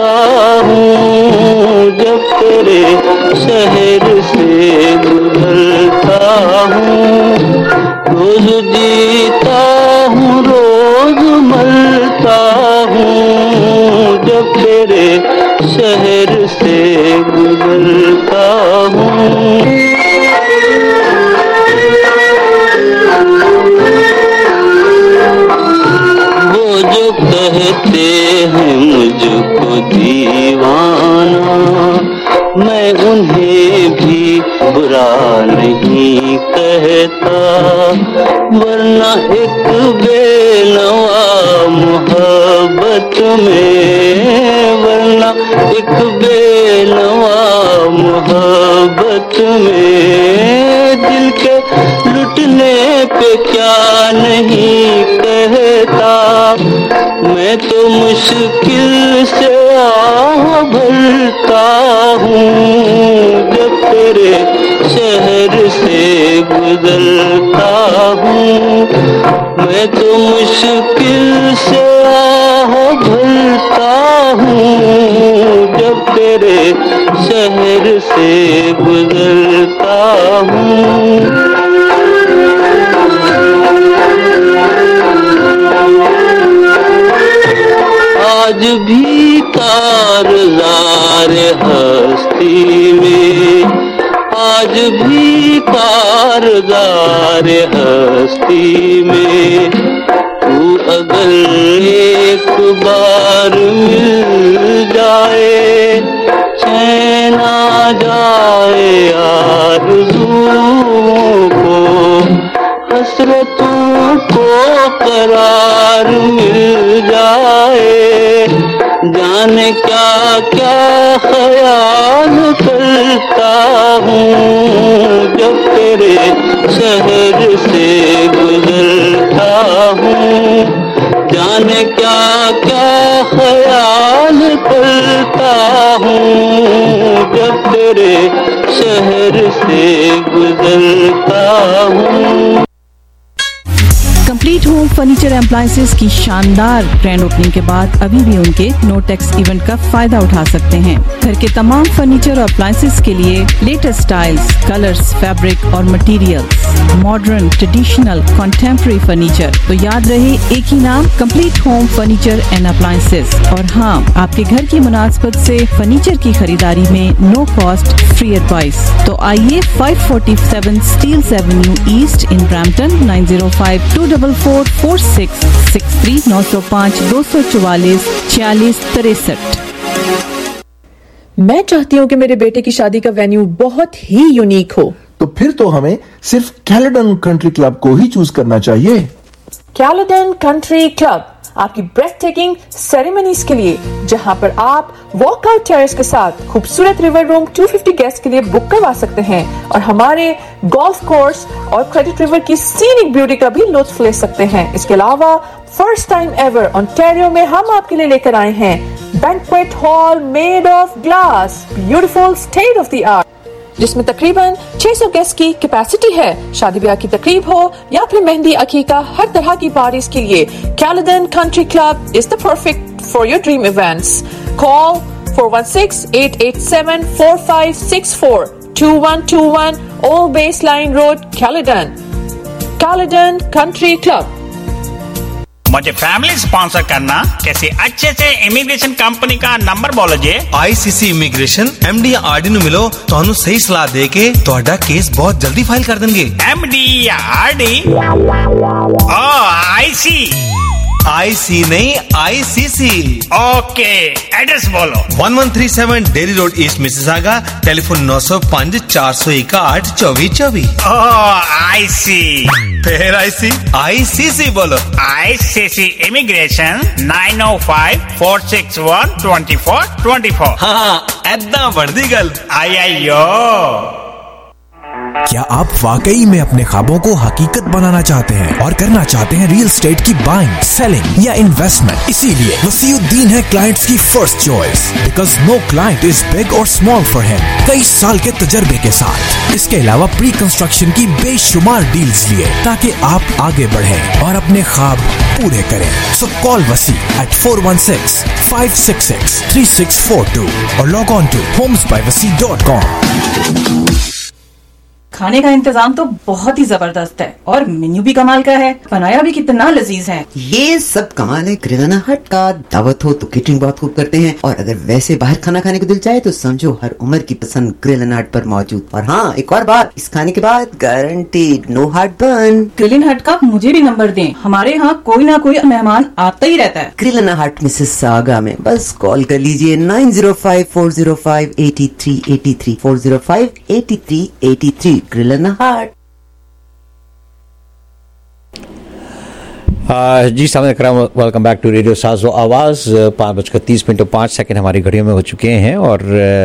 Speaker 8: भरता हूँ जब तेरे शहर से गुजरता हूँ। रोज जीता हूँ रोज मरता हूँ जब तेरे शहर से गुजरता हूँ। वो जो कहते हैं मुझको दीवाना, मैं उन्हें भी बुरा नहीं कहता, वरना एक बेनवा मोहब्बत में, वरना एक बेनवा मोहब्बत में दिल के लुटने पे क्या नहीं कहता। मैं तो मुश्किल से आह भरता हूँ जब तेरे शहर से गुजरता हूँ। मैं तो मुश्किल से आह भरता हूँ जब तेरे शहर से गुजरता हूँ। आज भी कारज़ार हस्ती में, आज भी कारज़ार हस्ती में, तू अगर एक बार मिल जाए, चैन आ जाए आरज़ुओं को, हसरतों को करार मिल जाए। जाने क्या क्या ख्याल करता हूँ जब तेरे शहर से गुजरता हूँ। जाने क्या क्या ख्याल करता हूँ जब तेरे शहर से गुजरता हूँ।
Speaker 10: कंप्लीट होम फर्नीचर एप्लायंसेज की शानदार ग्रैंड ओपनिंग के बाद अभी भी उनके नो टैक्स इवेंट का फायदा उठा सकते हैं। घर के तमाम फर्नीचर और अप्लायंसेज के लिए लेटेस्ट स्टाइल्स, कलर्स, फैब्रिक और materials, modern, traditional, contemporary furniture. तो याद रहे एक ही नाम, complete home furniture and appliances. और हाँ, आपके घर की मुनासबत से फर्नीचर की खरीदारी में नो कॉस्ट फ्री एडवाइस। तो आइए five forty seven Steeles avenue east in Brampton, nine zero five two double four four six six three, नौ सौ पाँच दो सौ चौवालीस छियालीस तिरसठ।
Speaker 13: मैं चाहती हूँ कि मेरे बेटे की शादी का वेन्यू बहुत ही यूनिक हो।
Speaker 14: तो फिर तो हमें सिर्फ कैलेडन कंट्री क्लब को ही चूज करना चाहिए।
Speaker 13: कैलेडन कंट्री क्लब आपकी ब्रेथ टेकिंग सेरेमनीज के लिए, जहां पर आप वॉकआउट टेरेस के साथ खूबसूरत रिवर रूम दो सौ पचास गेस्ट के लिए बुक करवा सकते हैं और हमारे गोल्फ कोर्स और क्रेडिट रिवर की सीनिक ब्यूटी का भी लुत्फ ले सकते हैं। इसके अलावा फर्स्ट टाइम एवर ओंटारियो में हम आपके लिए लेकर आए हैं banquet hall made of glass, beautiful state of the art, जिसमें तकरीबन छह सौ गेस्ट की कैपेसिटी है। शादी ब्याह की तकरीब हो या फिर मेहंदी अकीका, हर तरह की पार्टीज के लिए Caledon country club is the perfect for your dream events. Call four one six eight eight seven four five six four, two one two one old Baseline road, Caledon. Caledon country club.
Speaker 15: मुझे family sponsor करना कैसे अच्छे से immigration company का number बोलो जी।
Speaker 16: ICC immigration MD या RD नु मिलो तो सही सलाह दे के तोड़ा केस बहुत जल्दी फाइल कर देंगे।
Speaker 15: एमडी या RD? O I C.
Speaker 16: I C नहीं आईसीसी।
Speaker 15: ओके, एड्रेस बोलो।
Speaker 16: One one three seven Derry road east Mississauga, telephone नौ सौ पाँच चार सौ इकाठ चौबीस चौबीस।
Speaker 15: ओ आई सी।
Speaker 16: फिर आई सी आईसीसी बोलो।
Speaker 15: ICC immigration nine O five four six one twenty four twenty four.
Speaker 16: हाँ, ऐदा बढ़ दी गल।
Speaker 15: आई आई यो।
Speaker 17: क्या आप वाकई में अपने ख्वाबों को हकीकत बनाना चाहते हैं और करना चाहते हैं रियल एस्टेट की बाइंग, सेलिंग या इन्वेस्टमेंट? इसीलिए वसीउद्दीन है क्लाइंट्स की first choice, because no client is big और स्मॉल फॉर हिम। कई साल के तजर्बे के साथ, इसके अलावा प्री कंस्ट्रक्शन की बेशुमार डील्स लिए ताकि आप आगे बढ़ें और अपने ख्वाब पूरे करें। So call Wasi at four one six five six six three six four two और log on to homes by Wasi dot com.
Speaker 18: खाने का इंतजाम तो बहुत ही जबरदस्त है और मेन्यू भी कमाल का है, बनाया भी कितना लजीज है।
Speaker 19: ये सब कमाल है किराना हट का। दावत हो तो केटरिंग बहुत खूब करते हैं और अगर वैसे बाहर खाना खाने को दिल चाहे तो समझो हर उम्र की पसंद ग्रिल हट पर मौजूद। और हाँ, एक और बात, इस खाने के बाद guaranteed no heartburn.
Speaker 18: Grill hut का मुझे भी नंबर दें, हमारे यहाँ कोई ना कोई मेहमान आता ही रहता है।
Speaker 19: ग्रिल हट मिसिसागा में बस कॉल कर लीजिए nine zero five four zero five eighty three eighty three four zero five eighty three eighty three. Grill and heart.
Speaker 2: जी सामने कराम, वेलकम बैक टू रेडियो साजो आवाज़। पाँच बजकर तीस मिनट और पाँच सेकेंड हमारी घड़ियों में हो चुके हैं और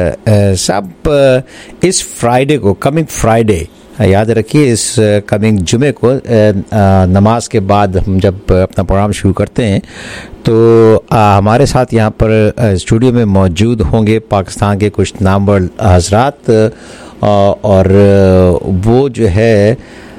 Speaker 2: सब इस फ्राइडे को, कमिंग फ्राइडे याद रखिए, इस कमिंग जुमे को नमाज के बाद हम जब अपना प्रोग्राम शुरू करते हैं तो आ, हमारे साथ यहाँ पर स्टूडियो में मौजूद होंगे पाकिस्तान के कुछ नामवर हजरात और वो जो है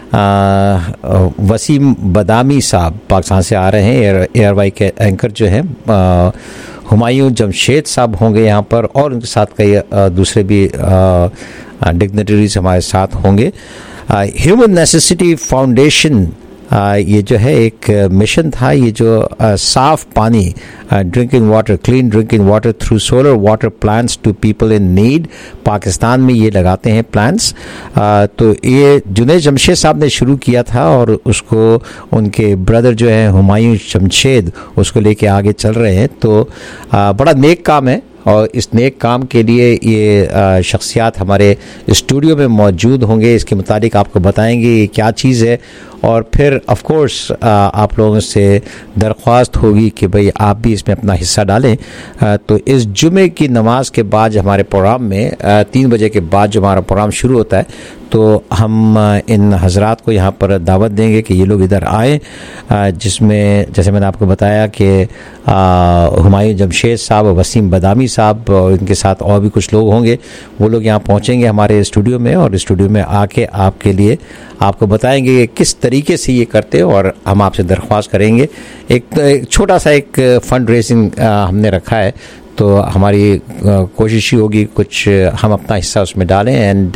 Speaker 2: आ, वसीम बदामी साहब पाकिस्तान से आ रहे हैं, एयर एयरवाई के एंकर जो हैं। हुमायूं जमशेद साहब होंगे यहाँ पर और उनके साथ कई आ, दूसरे भी डिग्नेटरीज हमारे साथ होंगे। ह्यूमन नेसेसिटी फाउंडेशन आ, ये जो है एक मिशन था, ये जो आ, साफ पानी, drinking water, clean drinking water through solar water plants to people in need, Pakistan में ये लगाते हैं प्लांट्स। तो ये जुनैद जमशेद साहब ने शुरू किया था और उसको उनके ब्रदर जो हैं हुमायूं जमशेद उसको लेके आगे चल रहे हैं। तो आ, बड़ा नेक काम है और इस नेक काम के लिए ये शख्सियात हमारे स्टूडियो में मौजूद होंगे। इसके मुताबिक आपको बताएंगे ये क्या चीज़ है और फिर ऑफ कोर्स आप लोगों से दरख्वास्त होगी कि भाई आप भी इसमें अपना हिस्सा डालें। तो इस जुमे की नमाज के बाद हमारे प्रोग्राम में तीन बजे के बाद जो हमारा प्रोग्राम शुरू होता है तो हम इन हजरात को यहाँ पर दावत देंगे कि ये लोग इधर आएँ, जिसमें जैसे मैंने आपको बताया कि हुमायूं जमशेद साहब, वसीम बदामी साहब और इनके साथ और भी कुछ लोग होंगे। वो लोग यहाँ पहुँचेंगे हमारे स्टूडियो में और स्टूडियो में आके आपके लिए आपको बताएंगे कि किस तरीके से ये करते हैं और हम आपसे दरख्वास्त करेंगे। एक, एक छोटा सा एक फंड रेजिंग हमने रखा है, तो हमारी कोशिश ही होगी कुछ हम अपना हिस्सा उसमें डालें। एंड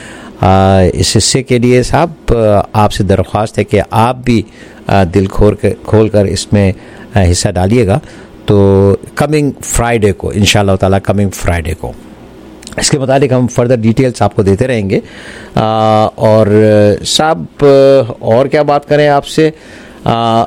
Speaker 2: इस हिस्से के लिए साहब आपसे दरख्वास्त है कि आप भी दिल खोल कर खोल कर इसमें हिस्सा डालिएगा। तो कमिंग फ्राइडे को इंशाल्लाह ताला, कमिंग फ्राइडे को इसके मुताबिक हम फर्दर डिटेल्स आपको देते रहेंगे। आ, और साहब और क्या बात करें आपसे, आ,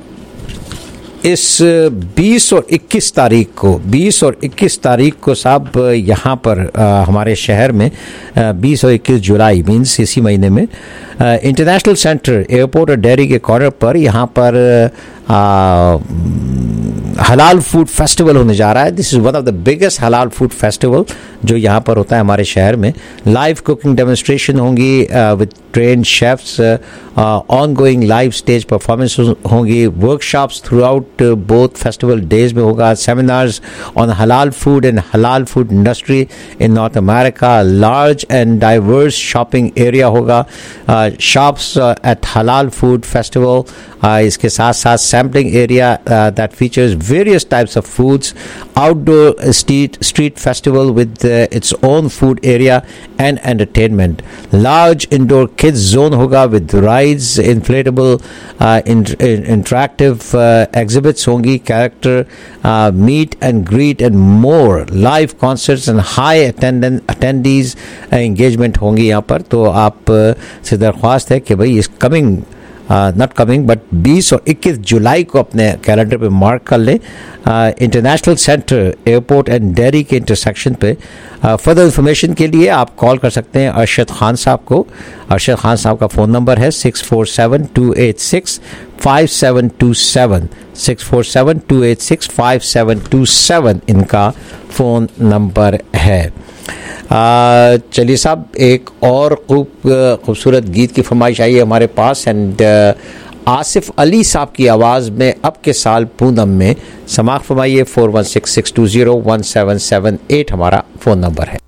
Speaker 2: इस बीस और इक्कीस तारीख को बीस और इक्कीस तारीख को साहब यहाँ पर आ, हमारे शहर में बीस और इक्कीस जुलाई मीन्स इसी महीने में इंटरनेशनल सेंटर एयरपोर्ट और डेयरी के कॉर्नर पर यहाँ पर आ, हलाल फूड फेस्टिवल होने जा रहा है। This is one of the biggest halal food festival जो यहाँ पर होता है हमारे शहर में। लाइव कुकिंग डेमोन्स्ट्रेशन होंगी with train chefs, on going live stage performance होंगी, workshops throughout both festival days में होगा, seminars on halal food and halal food industry in North America, large and diverse shopping area होगा, shops at halal food festival. इसके साथ साथ sampling area that features various types of foods, outdoor street street festival with uh, its own food area and entertainment, large indoor kids zone hoga with rides, inflatable uh, in, in, interactive uh, exhibits hongi, character uh, meet and greet and more, live concerts and high attendance attendees uh, engagement hongi yahan par। तो आप uh, से दरख्वास्त है कि भाई इस coming not coming but बीस और इक्कीस जुलाई को अपने कैलेंडर पे मार्क कर लें international centre airport and Derry के इंटरसेक्शन पे। फर्दर इंफॉर्मेशन के लिए आप कॉल कर सकते हैं अरशद खान साहब को। अरशद खान साहब का फ़ोन नंबर है six four seven two eight six five seven two seven, six four seven two eight six five seven two seven इनका फ़ोन नंबर है। चलिए साहब, एक और खूब खूबसूरत गीत की फरमाइश आई है हमारे पास, एंड आसिफ अली साहब की आवाज़ में अब के साल पूनम में। समाअत फरमाइए। Four one six six two zero one seven seven eight हमारा फ़ोन नंबर है।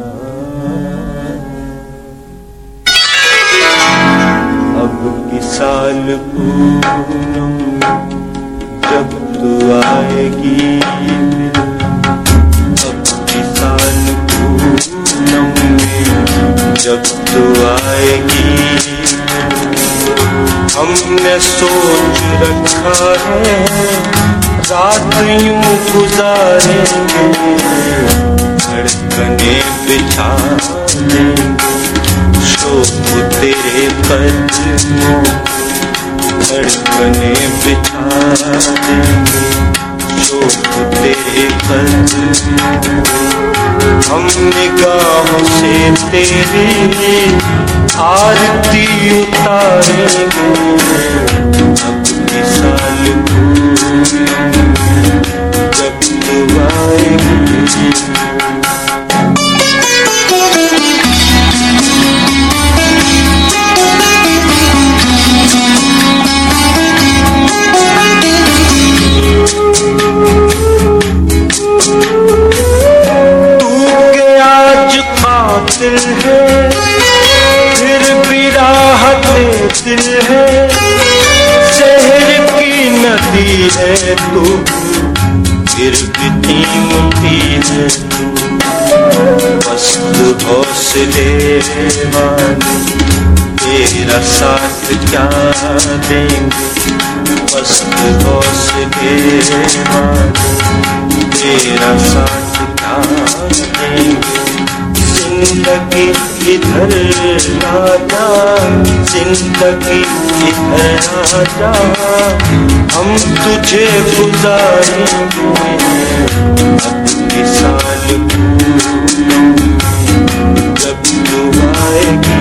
Speaker 20: अब की साल पूनम जब तू आएगी, अब की साल पूनम जब तू आएगी, हमने सोच रखा है रात यूं गुजारेंगे, धड़कने बिछा देंगे शोक तेरे कदमों, धड़कने बिछा देंगे शोक तेरे कदमों, हम निगाहों से तेरी आरती उतारेंगे, अब की साल जब तू आएगी। दिल है फिर भी राहत दिल है, शहर की नदी है तू फिर भी कीमती है तू, मस्त हौसले वाली तेरा साथ क्या देंगे, मस्त हौसले वाली तेरा साथ क्या देंगे, जिंदगी इधर आजा, जिंदगी इधर आजा, हम तुझे गुजारेंगे, अब की साल जब तू आएगी।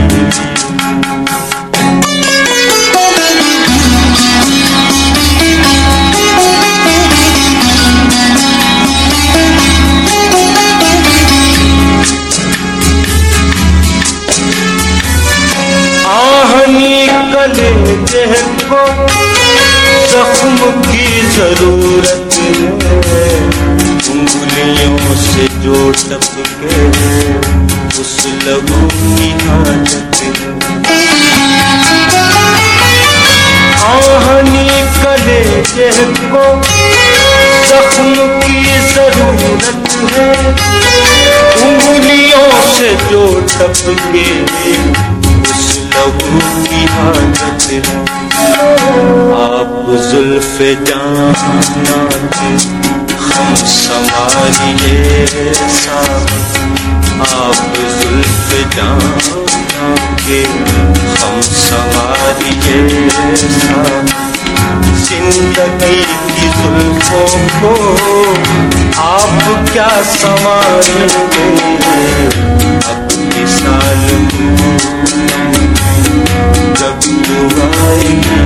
Speaker 20: कलेजे को जख्म की जरूरत है, उंगलियों से जो टपके उस लहू की हाजत है, आहनी कलेजे को जख्म की जरूरत है, उंगलियों से जो टपके लहू की हाजत है, आप जुल्फ़े जाना के हम संभालिए साथ, आप जुल्फ़े जाना के हम संभालिए साथ, जिंदगी की जुल्फ़ों को आप क्या संभालेंगे, अब की साल जब तू आएगी।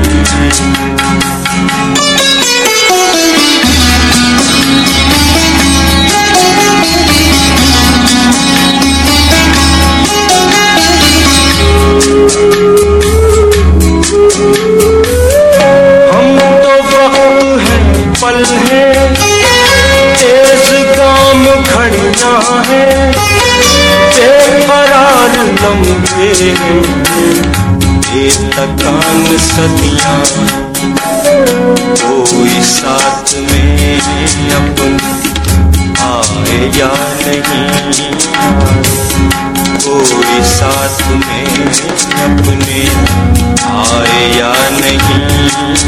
Speaker 20: हम तो वक्त है पल है, तेज गाम घड़ियां है, बेकरार लम्हे बेथकान सदियां, कोई साथ में अपन आए या नहीं, कोई साथ में अपने आए या नहीं,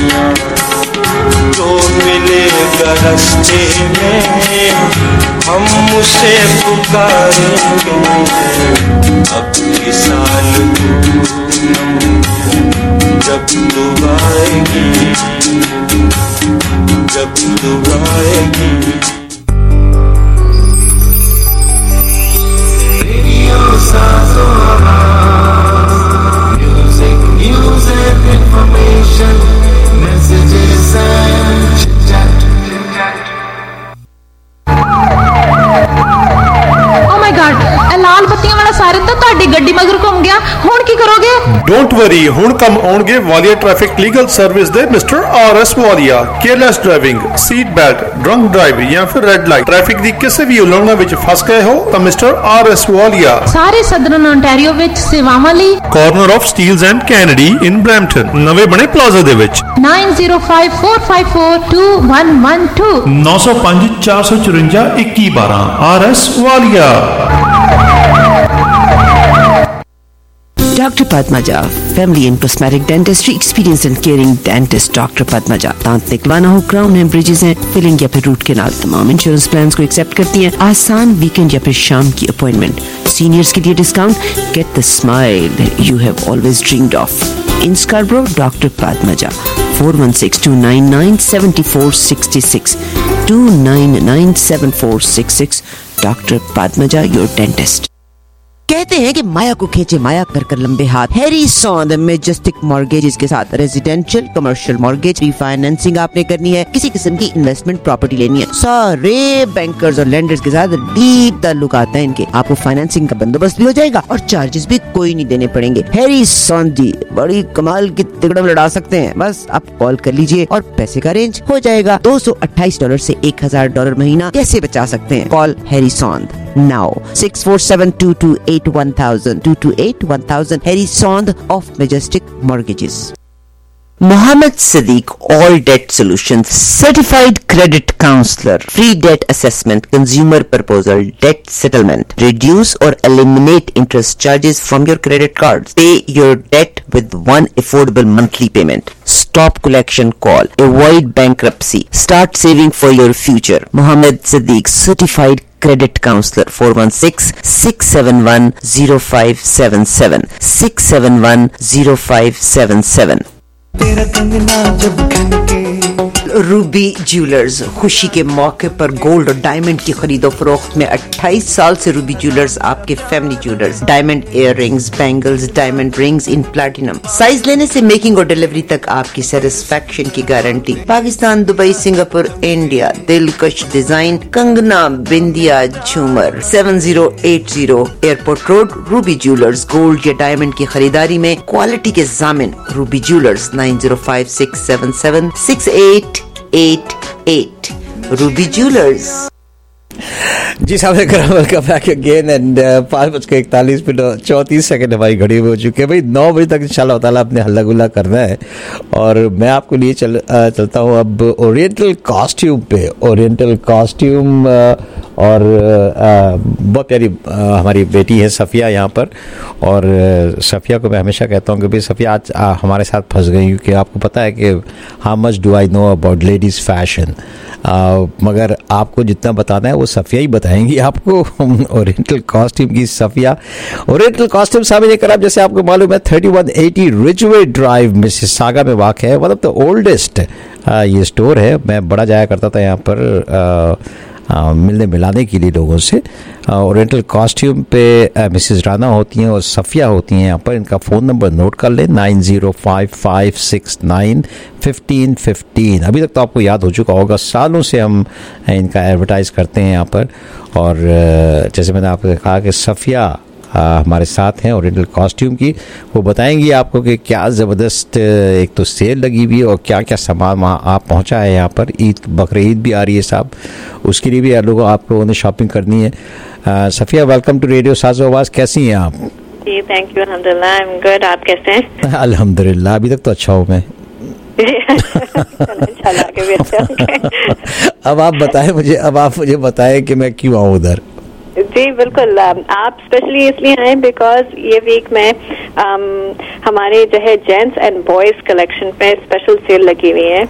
Speaker 20: जो मिलेगा रास्ते में हम उसे पुकारेंगे, अब की साल जब तू आएगी, जब तू आएगी। Music, music, information,
Speaker 21: ਤੁਹਾਡੀ ਗੱਡੀ ਮਗਰ ਘੁੰਮ ਗਿਆ, ਹੁਣ ਕੀ ਕਰੋਗੇ?
Speaker 22: ਡੋਂਟ ਵਰੀ, ਹੁਣ ਕੰਮ ਆਉਣਗੇ ਵਾਲੀਆ ਟ੍ਰੈਫਿਕ ਲੀਗਲ ਸਰਵਿਸ ਦੇ mister R S Walia. Careless driving, seat belt, drunk drive ਜਾਂ ਫਿਰ ਰੈੱਡ ਲਾਈਟ, ਟ੍ਰੈਫਿਕ ਦੀ ਕਿਸੇ ਵੀ ਉਲੰਘਣਾ ਵਿੱਚ ਫਸ ਗਏ ਹੋ ਤਾਂ ਮਿਸਟਰ ਆਰ ਐਸ ਵਾਲੀਆ
Speaker 21: ਸਾਰੇ ਸਦਰਨ ontario ਵਿੱਚ ਸੇਵਾਵਾਂ ਲਈ
Speaker 22: corner of Steeles and Kennedy in Brampton, ਨਵੇਂ ਬਣੇ ਪਲਾਜ਼ਾ ਦੇ ਵਿੱਚ।
Speaker 21: nine zero five four five four two one one two
Speaker 22: ਨੌ ਸੌ ਪੰਜ ਚਾਰ ਸੌ ਚੁਰੰਜਾ ਇੱਕੀ ਬਾਰਾਂ R S Walia.
Speaker 23: Doctor Padmaja, family and cosmetic dentistry, experienced and caring dentist Doctor Padmaja। दांत निकलवाना हो, क्राउन एंड ब्रिजेस हैं, फिलिंग या फिर रूट कैनाल, तमाम इंश्योरेंस प्लान्स को एक्सेप्ट करती हैं। आसान वीकेंड या फिर शाम की अपॉइंटमेंट, सीनियर्स के लिए discount, get the smile you have always dreamed of. In Scarborough, doctor Padmaja, four one six two nine nine seven four six six two nine nine seven four six six। Doctor Padmaja, your dentist। कहते हैं कि माया को खींचे माया कर कर लंबे हाथ। Harry सॉन्द Majestic mortgages के साथ रेजिडेंशियल कमर्शियल मॉर्गेज रिफाइनेंसिंग आपने करनी है, किसी किस्म की इन्वेस्टमेंट प्रॉपर्टी लेनी है, सारे बैंकर्स और लेंडर्स के साथ डीप ताल्लुक आता है इनके। आपको फाइनेंसिंग का बंदोबस्त भी हो जाएगा और चार्जेस भी कोई नहीं देने पड़ेंगे। हैरी सॉन्द जी बड़ी कमाल की तिकड़म लड़ा सकते हैं, बस आप कॉल कर लीजिए और पैसे का अरेंज हो जाएगा। दो सौ अट्ठाईस डॉलर से एक हजार डॉलर महीना कैसे बचा सकते हैं? Call Harry Sond now six four seven two two eight one thousand two two eight one thousand। Harry Sond of Majestic Mortgages। Mohammed Sadiq, all debt solutions, certified credit counselor, free debt assessment, consumer proposal, debt settlement, reduce or eliminate interest charges from your credit cards, pay your debt with one affordable monthly payment, stop collection call, avoid bankruptcy, start saving for your future. Mohammed Sadiq, certified credit counselor, four one six six seven one zero five seven seven six seven one zero five seven seven। तेरा कंगना जब खनके। Ruby jewellers, खुशी के मौके पर gold और diamond की खरीदो फरोख्त में अट्ठाईस साल से रूबी ज्वेलर्स आपके family jewellers. Diamond ear rings, bangles, diamond rings in platinum, size लेने से मेकिंग और डिलीवरी तक आपकी सेटिस्फेक्शन की guarantee. Pakistan, Dubai, Singapore, India, दिलकश डिजाइन, कंगना, बिंदिया, झूमर। Seven zero eight zero airport road, Ruby jewellers. Gold या डायमंड की खरीदारी में क्वालिटी के जामिन Ruby jewellers. Nine zero five six seven seven six eight eight eight Ruby jewellers.
Speaker 2: जी साहब, वेलकम बैक अगेन एंड पाँच बज के इकतालीस मिनट चौंतीस सेकंड हमारी घड़ी में हो चुके हैं। भाई नौ बजे तक इंशाल्लाह ताला अपने हल्ला गुल्ला करना है और मैं आपको लिए चल uh, चलता हूँ अब ओरिएंटल कॉस्ट्यूम पे। ओरिएंटल कॉस्ट्यूम uh, और uh, बहुत प्यारी uh, हमारी बेटी है सफ़िया यहाँ पर, और uh, सफ़िया को मैं हमेशा कहता हूँ कि भाई सफ़िया आज uh, हमारे साथ फंस गई, क्योंकि आपको पता है कि how much do I know about ladies fashion, मगर आपको जितना बताना है वो सफ़िया ही बताएंगी आपको। ओरिएंटल कॉस्ट्यूम की सफ़िया। ओरिएंटल कॉस्ट्यूम सामने लेकर आप, जैसे आपको मालूम है, thirty one eighty Ridgeway Drive Mississauga में वाक़ है, मतलब द ओल्डेस्ट ये स्टोर है। मैं बड़ा जाया करता था यहाँ पर आ, आ, मिलने मिलाने के लिए लोगों से। ओरिएंटल कॉस्ट्यूम पे मिसेस राना होती हैं और सफ़िया होती हैं यहाँ पर। इनका फ़ोन नंबर नोट कर लें, nine zero five five six nine fifteen fifteen. अभी तक तो आपको याद हो चुका होगा, सालों से हम इनका एडवर्टाइज़ करते हैं यहाँ पर। और जैसे मैंने आपको कहा कि सफ़िया हमारे साथ हैं ओरिएंटल कॉस्ट्यूम की, वो बताएंगी आपको कि क्या ज़बरदस्त एक तो सेल लगी हुई है और क्या क्या सामान वहाँ आप पहुँचा है। यहाँ पर ईद बकरीद ईद भी आ रही है साहब, उसके लिए भी लोगों आप लोगों ने शॉपिंग करनी है। Safia, welcome to radio Sazo Awaz, कैसी हैं आप?
Speaker 24: जी थैंक यू, अल्हम्दुलिल्लाह, आई एम गुड, आप कैसे हैं?
Speaker 2: अल्हम्दुलिल्लाह, अभी तक तो अच्छा हूँ मैं। अब आप बताएं मुझे, अब आप मुझे बताएं कि मैं क्यों आऊँ उधर।
Speaker 24: जी बिल्कुल, आप स्पेशली इसलिए आए बिकॉज ये वीक में um, हमारे जो है जेंट्स एंड बॉयज कलेक्शन पे स्पेशल सेल लगी हुई है।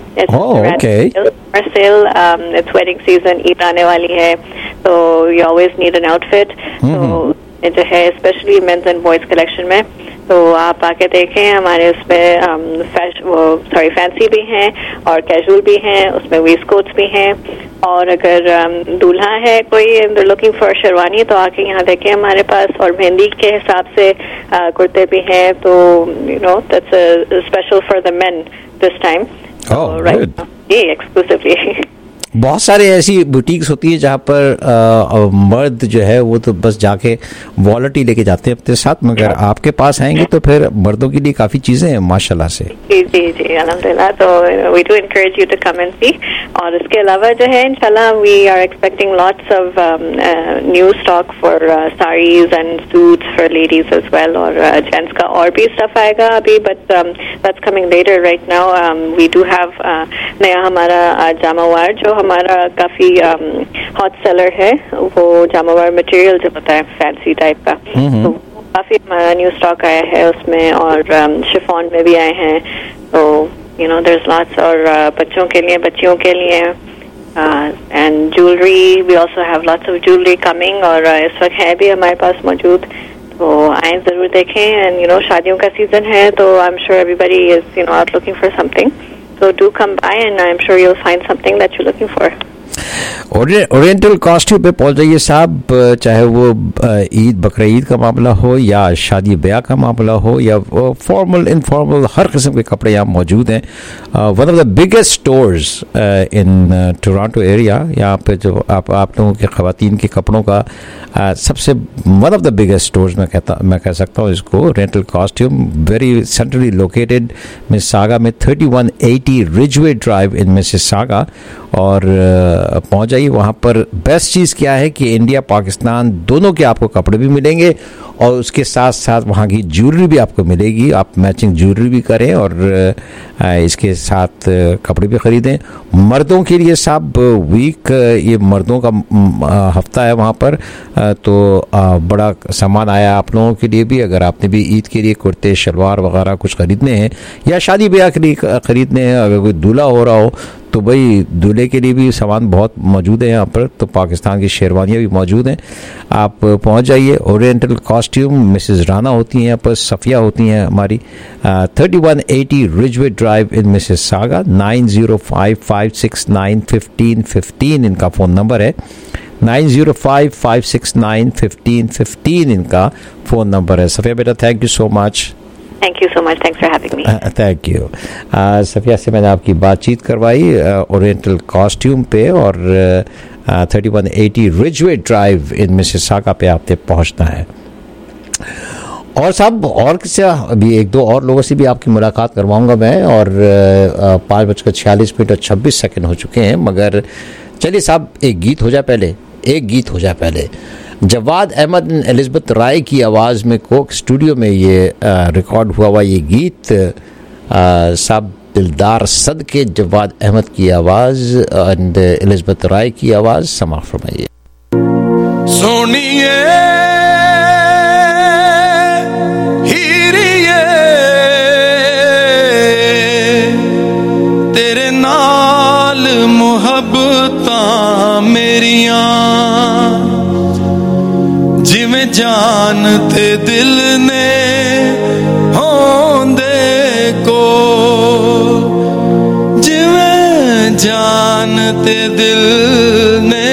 Speaker 24: Sale, it's wedding season, Eid आने वाली है, तो you always need an outfit. तो जो है specially men's and boys collection में, तो आप आके देखें। हमारे उसमें सॉरी फैंसी भी हैं और कैजुअल भी हैं, उसमें वेस्ट कोट्स भी हैं। और अगर um, दूल्हा है कोई लुकिंग फॉर शेरवानी, तो आके यहाँ देखें हमारे पास। और मेहंदी के हिसाब से uh, कुर्ते भी हैं, तो you know that's special for the men this time, right? जी, एक्सक्लूसिवली।
Speaker 2: बहुत सारे ऐसी बुटीक्स होती है जहाँ पर आ, मर्द जो है वो तो बस जाके वॉलेट ही लेके जाते हैं अपने साथ, मगर आपके पास आएंगे तो फिर मर्दों के लिए काफ़ी चीज़ें हैं माशाल्लाह से।
Speaker 24: जी जी जी अल्हम्दुलिल्लाह, तो we do encourage you to come and see. और इसके अलावा जो है इंशाल्लाह we are expecting lots of new stock for saris and suits for ladies as well, और जेंट्स uh, का और भी स्टफ आएगा अभी, but that's coming later. Right now we do have नया हमारा uh, जामावार जो हमारा काफी हॉट सेलर है, वो जामावार मटेरियल जो होता है फैंसी टाइप का, तो काफी हमारा न्यू स्टॉक आया है उसमें, और शिफॉन में भी आए हैं, तो you know there is lots, और uh, बच्चों के लिए बच्चियों के लिए and jewellery, we also have lots of jewellery coming, और uh, इस वक्त है भी हमारे पास मौजूद, तो आए जरूर देखें। एंड यू नो शादियों का सीजन है, तो I am sure everybody is you know out looking for something, so do come by and I'm sure you'll find something that you're looking for.
Speaker 2: Oriental Costume पे पहुंच जाइए साहब, चाहे वो ईद बकरा ईद का मामला हो या शादी ब्याह का मामला हो या फॉर्मल इनफॉर्मल, हर किस्म के कपड़े यहाँ मौजूद हैं। One of the biggest stores in Toronto area, यहाँ पे जो आप आप लोगों के ख़वातीन के कपड़ों का uh, सबसे one of the biggest stores मैं कहता मैं कह सकता हूँ इसको, rental costume, very centrally located Mississauga में, thirty one eighty Ridgeway Drive in Mississauga, और पहुंच जाइए वहाँ पर। बेस्ट चीज़ क्या है कि इंडिया पाकिस्तान दोनों के आपको कपड़े भी मिलेंगे और उसके साथ साथ वहाँ की ज्वेलरी भी आपको मिलेगी, आप मैचिंग ज्वेलरी भी करें और इसके साथ कपड़े भी ख़रीदें। मर्दों के लिए साहब वीक ये मर्दों का हफ्ता है वहाँ पर, तो बड़ा सामान आया आप लोगों के लिए भी, अगर आपने भी ईद के लिए कुर्ते शलवार वगैरह कुछ ख़रीदने हैं या शादी ब्याह के लिए ख़रीदने हैं, अगर कोई दूल्हा हो रहा हो तो भाई दूल्हे के लिए भी सामान बहुत मौजूद है यहाँ पर, तो पाकिस्तान की शेरवानियाँ भी मौजूद हैं, आप पहुँच जाइए। ओरिएंटल कॉस्ट्यूम मिसेस राना होती हैं यहाँ पर, सफ़िया होती हैं हमारी, thirty one eighty Ridgeway Drive in Mississauga, nine zero five five six nine fifteen fifteen इनका फ़ोन नंबर है, nine zero five five six nine fifteen fifteen इनका फ़ोन नंबर है। सफ़िया बेटा thank you so much.
Speaker 24: Thank you so much. Thanks for having me.
Speaker 2: Thank you. Safia से मैंने आपकी बातचीत करवाई ओरिएंटल कॉस्ट्यूम पे, और thirty one eighty Ridgeway Drive in Mississauga पे आपने पहुंचना है। और साहब और किसी अभी एक दो और लोगों से भी आपकी मुलाकात करवाऊंगा मैं, और पाँच बजकर छियालीस मिनट और छब्बीस सेकेंड हो चुके हैं, मगर चलिए साहब एक गीत हो जाए पहले, एक गीत हो जाए पहले। जवाद अहमद एलिज़ाबेथ राय की आवाज़ में कोक स्टूडियो में ये रिकॉर्ड हुआ हुआ ये गीत, साहब दिलदार सद के जवाद अहमद की आवाज़ एंड एलिज़ाबेथ राय की आवाज़, समा फरमाइए।
Speaker 20: सोनिए हीरिए तेरे नाल मुहब्बतां मेरियां, जिवें जान ते दिल ने होंदे को, जिवें जान ते दिल ने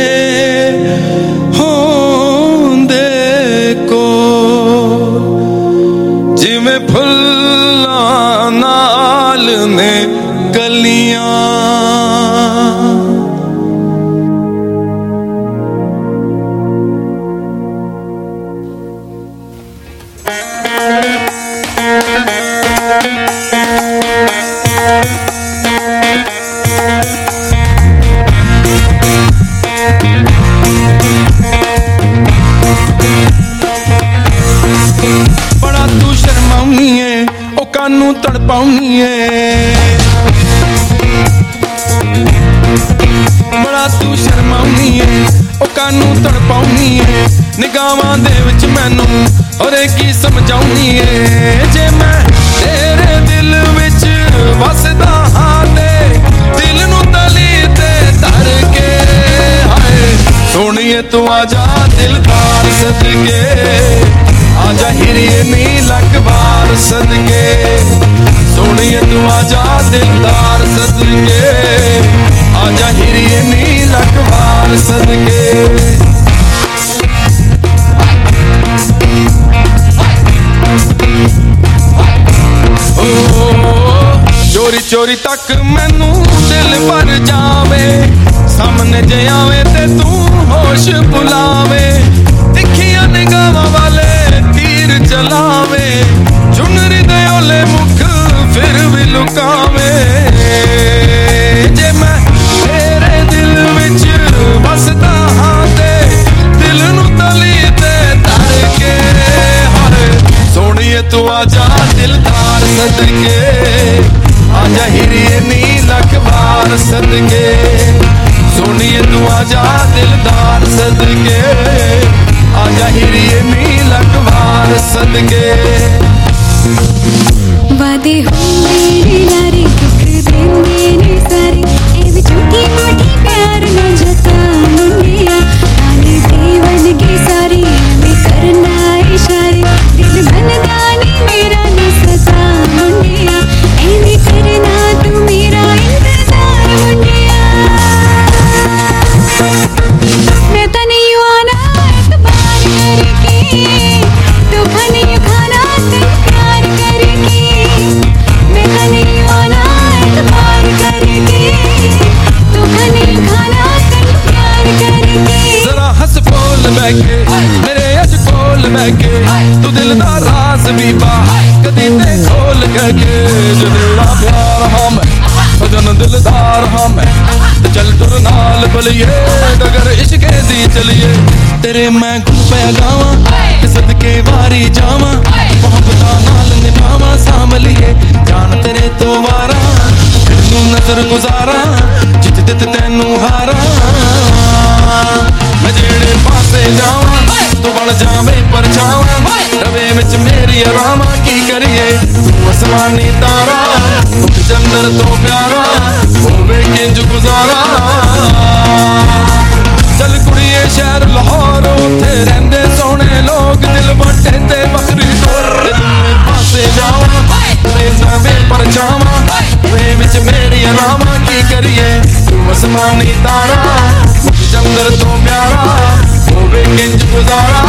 Speaker 20: होंदे को, जिवें फुल्लां नाल ने कलियां, बड़ा तू शर्माउनी है ओ कानू तड़पाउनी है, बड़ा तू शर्माउनी है ओ कानू तड़पाउनी है, निगाहां दे विच मैनू और की समझाउनी है, जे मैं तेरे दिल विच वसदा हां ते दिल नू तली ते धर के, हाय सोनिए तू आजा दिलदार सदके, आजा हिरिए नी लख बार सदके, सोनिए तू आजा दिलदार सदके, आजा हिरिए नी लख बार सदके। चोरी चोरी तक मैनू दिल भर जावे, सामने सामने जे आवे ते तू होश भुलावे तिखियां निगाहां वाले तीर चलावे चुनरी दे ओले मुख फिर भी लुकावे जे मैं तेरे दिल विच बसदा हां ते दिल नू तली ते तर के हाय सोहणीए तू आजा दिलदार सदके आजा हिरिए नी लख बार सदके सोहणीए तू आजा दिलदार सदके आजा हिरिए नी लख बार सदके
Speaker 1: वादे होंगे लारे दुख देंगे ने सारे ए भी झूठी मोटी प्यार न जता मुंडिया आने दीवन की सारी हमें करना इशारे दिल बनदानी मेरा न सता मुंडिया ए भी करना तू मेरा इंतजार मुंडिया मैं तो नहीं आना एतबार करके तू खाने खाना तेरे प्यार करके मैं तो नहीं आना एतबार करके तू खाने खाना तेरे प्यार करके
Speaker 20: जरा हंस बोल बैके मेरे अज कोल बैके तू दिल दा राज भी पा कदी ते खोल करके जो दिल दा प्यार हाँ मैं सजन दिलदार हाँ मैं चल तुर नाल बलिए अगर इश्क दी चलिए तेरे मैं घुपे गावा सदके वारी जावा मोहब्बता नाल निभावा सामलिए जान तेरे तो वारा तेनू नजर गुजारा जित दित तेनू हारा मैं जेड़े पासे जावा तू बन जावे परछावा रवे विच मेरी आरामा की करिए तू आसमानी तारा चंदर तो प्यारा होवे किंज गुजारा चल कुड़िए शहर लाहौर उथे रहंदे सोहणे लोग दिल बटे ते बकरी तोर पासे जावा तेरे जावे परछावा रवे विच मेरी आरामा की करिए तू आसमानी तारा चंदर तो प्यारा होवे किंज गुजारा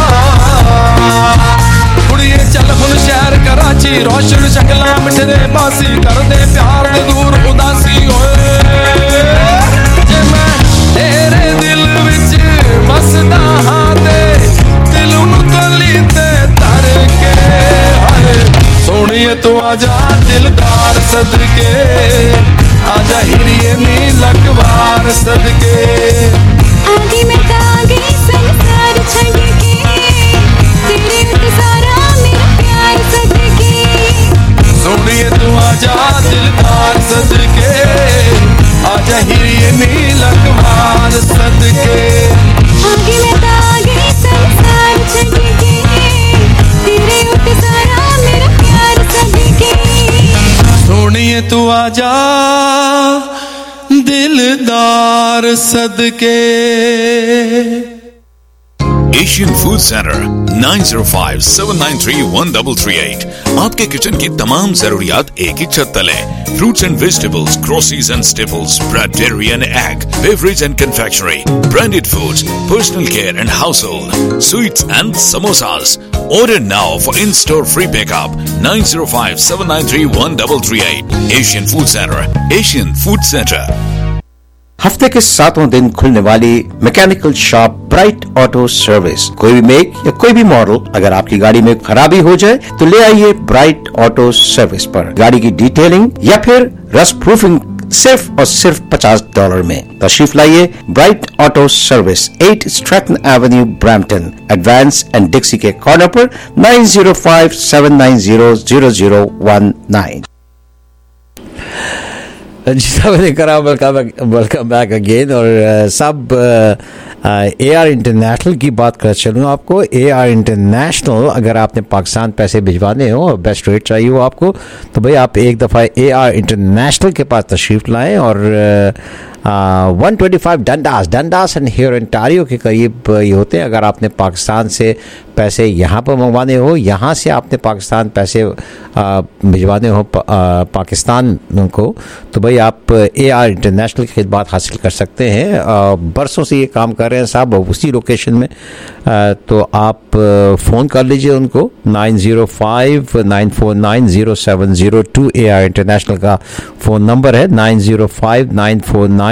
Speaker 20: कुड़िए चल हुन शहर कराची रोशन शक्लां मिठरे बासी कर दे प्यार दे दूर उदासी होए जे मैं तेरे दिल विच बसदा हां ते दिल नू तली ते तर के हाय सोहणीए तू आजा दिलदार सदके आजा हिरिए नी लख बार सदके
Speaker 1: आगे मैं आगे संसार छड़ के तेरे उठ सारा मेरा प्यार सदके
Speaker 20: सोहणीए तू आजा दिलदार सदके आजा हिरिए नी लख बार सदके
Speaker 1: आगे मैं आगे संसार छड़ के तेरे उठ सारा मेरा प्यार सदके
Speaker 20: सोहणीए तू आजा दिलदार सदके
Speaker 3: Asian food centre nine zero five seven nine three one double three eight आपके किचन की तमाम जरूरियात एक ही छत तले fruits and vegetables groceries and staples bread dairy and egg beverage and confectionery branded foods personal care and household sweets and samosas Order now for in-store free pickup nine zero five seven nine three one double three eight Asian Food Center. Asian Food Center.
Speaker 4: हफ्ते के सातों दिन खुलने वाली mechanical shop Bright Auto Service. कोई भी make या कोई भी मॉडल अगर आपकी गाड़ी में खराबी हो जाए तो ले आइए ब्राइट ऑटो सर्विस पर। गाड़ी की डिटेलिंग या फिर रस्ट प्रूफिंग सिर्फ और सिर्फ पचास डॉलर में। तशरीफ लाइए Bright Auto Service eight Stratton Avenue Brampton Advance and Dixie के कॉर्नर पर nine zero five seven nine zero zero zero one nine.
Speaker 2: जी साहब ने करा वेलकम वेलकम बैक अगेन। और सब ए आर इंटरनेशनल की बात कर चलूँ आपको। ए आर इंटरनेशनल अगर आपने पाकिस्तान पैसे भिजवाने हो और बेस्ट रेट चाहिए हो आपको तो भाई आप एक दफ़ा ए आर इंटरनेशनल के पास तशरीफ़ लाएं। और one twenty five Dundas Dundas and Hurontario के करीब ये होते हैं। अगर आपने पाकिस्तान से पैसे यहाँ पर मंगवाने हो, यहाँ से आपने पाकिस्तान पैसे भिजवाने हो पा, आ, पाकिस्तान को तो भाई आप ए आर इंटरनेशनल की खिदमत हासिल कर सकते हैं। आ, बरसों से ये काम कर रहे हैं साहब उसी लोकेशन में। आ, तो आप फ़ोन कर लीजिए उनको nine zero five nine four nine zero seven zero two. A R International का फ़ोन नंबर है nine zero five nine four nine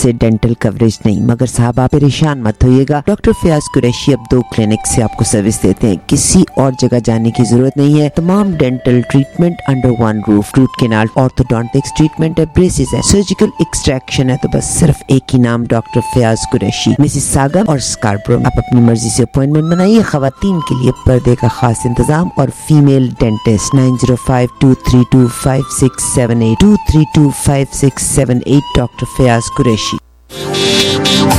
Speaker 23: से डेंटल कवरेज नहीं। मगर साहब आप परेशान मत होइएगा, डॉक्टर फयाज कुरैशी अब दो क्लिनिक से आपको सर्विस देते हैं, किसी और जगह जाने की जरूरत नहीं है। तमाम dental treatment under one roof, root canal, orthodontics treatment है, ब्रेसेस है, सर्जिकल एक्सट्रैक्शन है, तो बस सिर्फ एक ही नाम डॉक्टर फयाज कुरैशी, मिसिसागा और स्कार्बरो। आप अपनी मर्जी से अपॉइंटमेंट बनाइए। खवातीन के लिए पर्दे का खास इंतजाम और female dentist nine zero five two three two five six seven eight two three two five six seven eight doctor Fayaz Qureshi.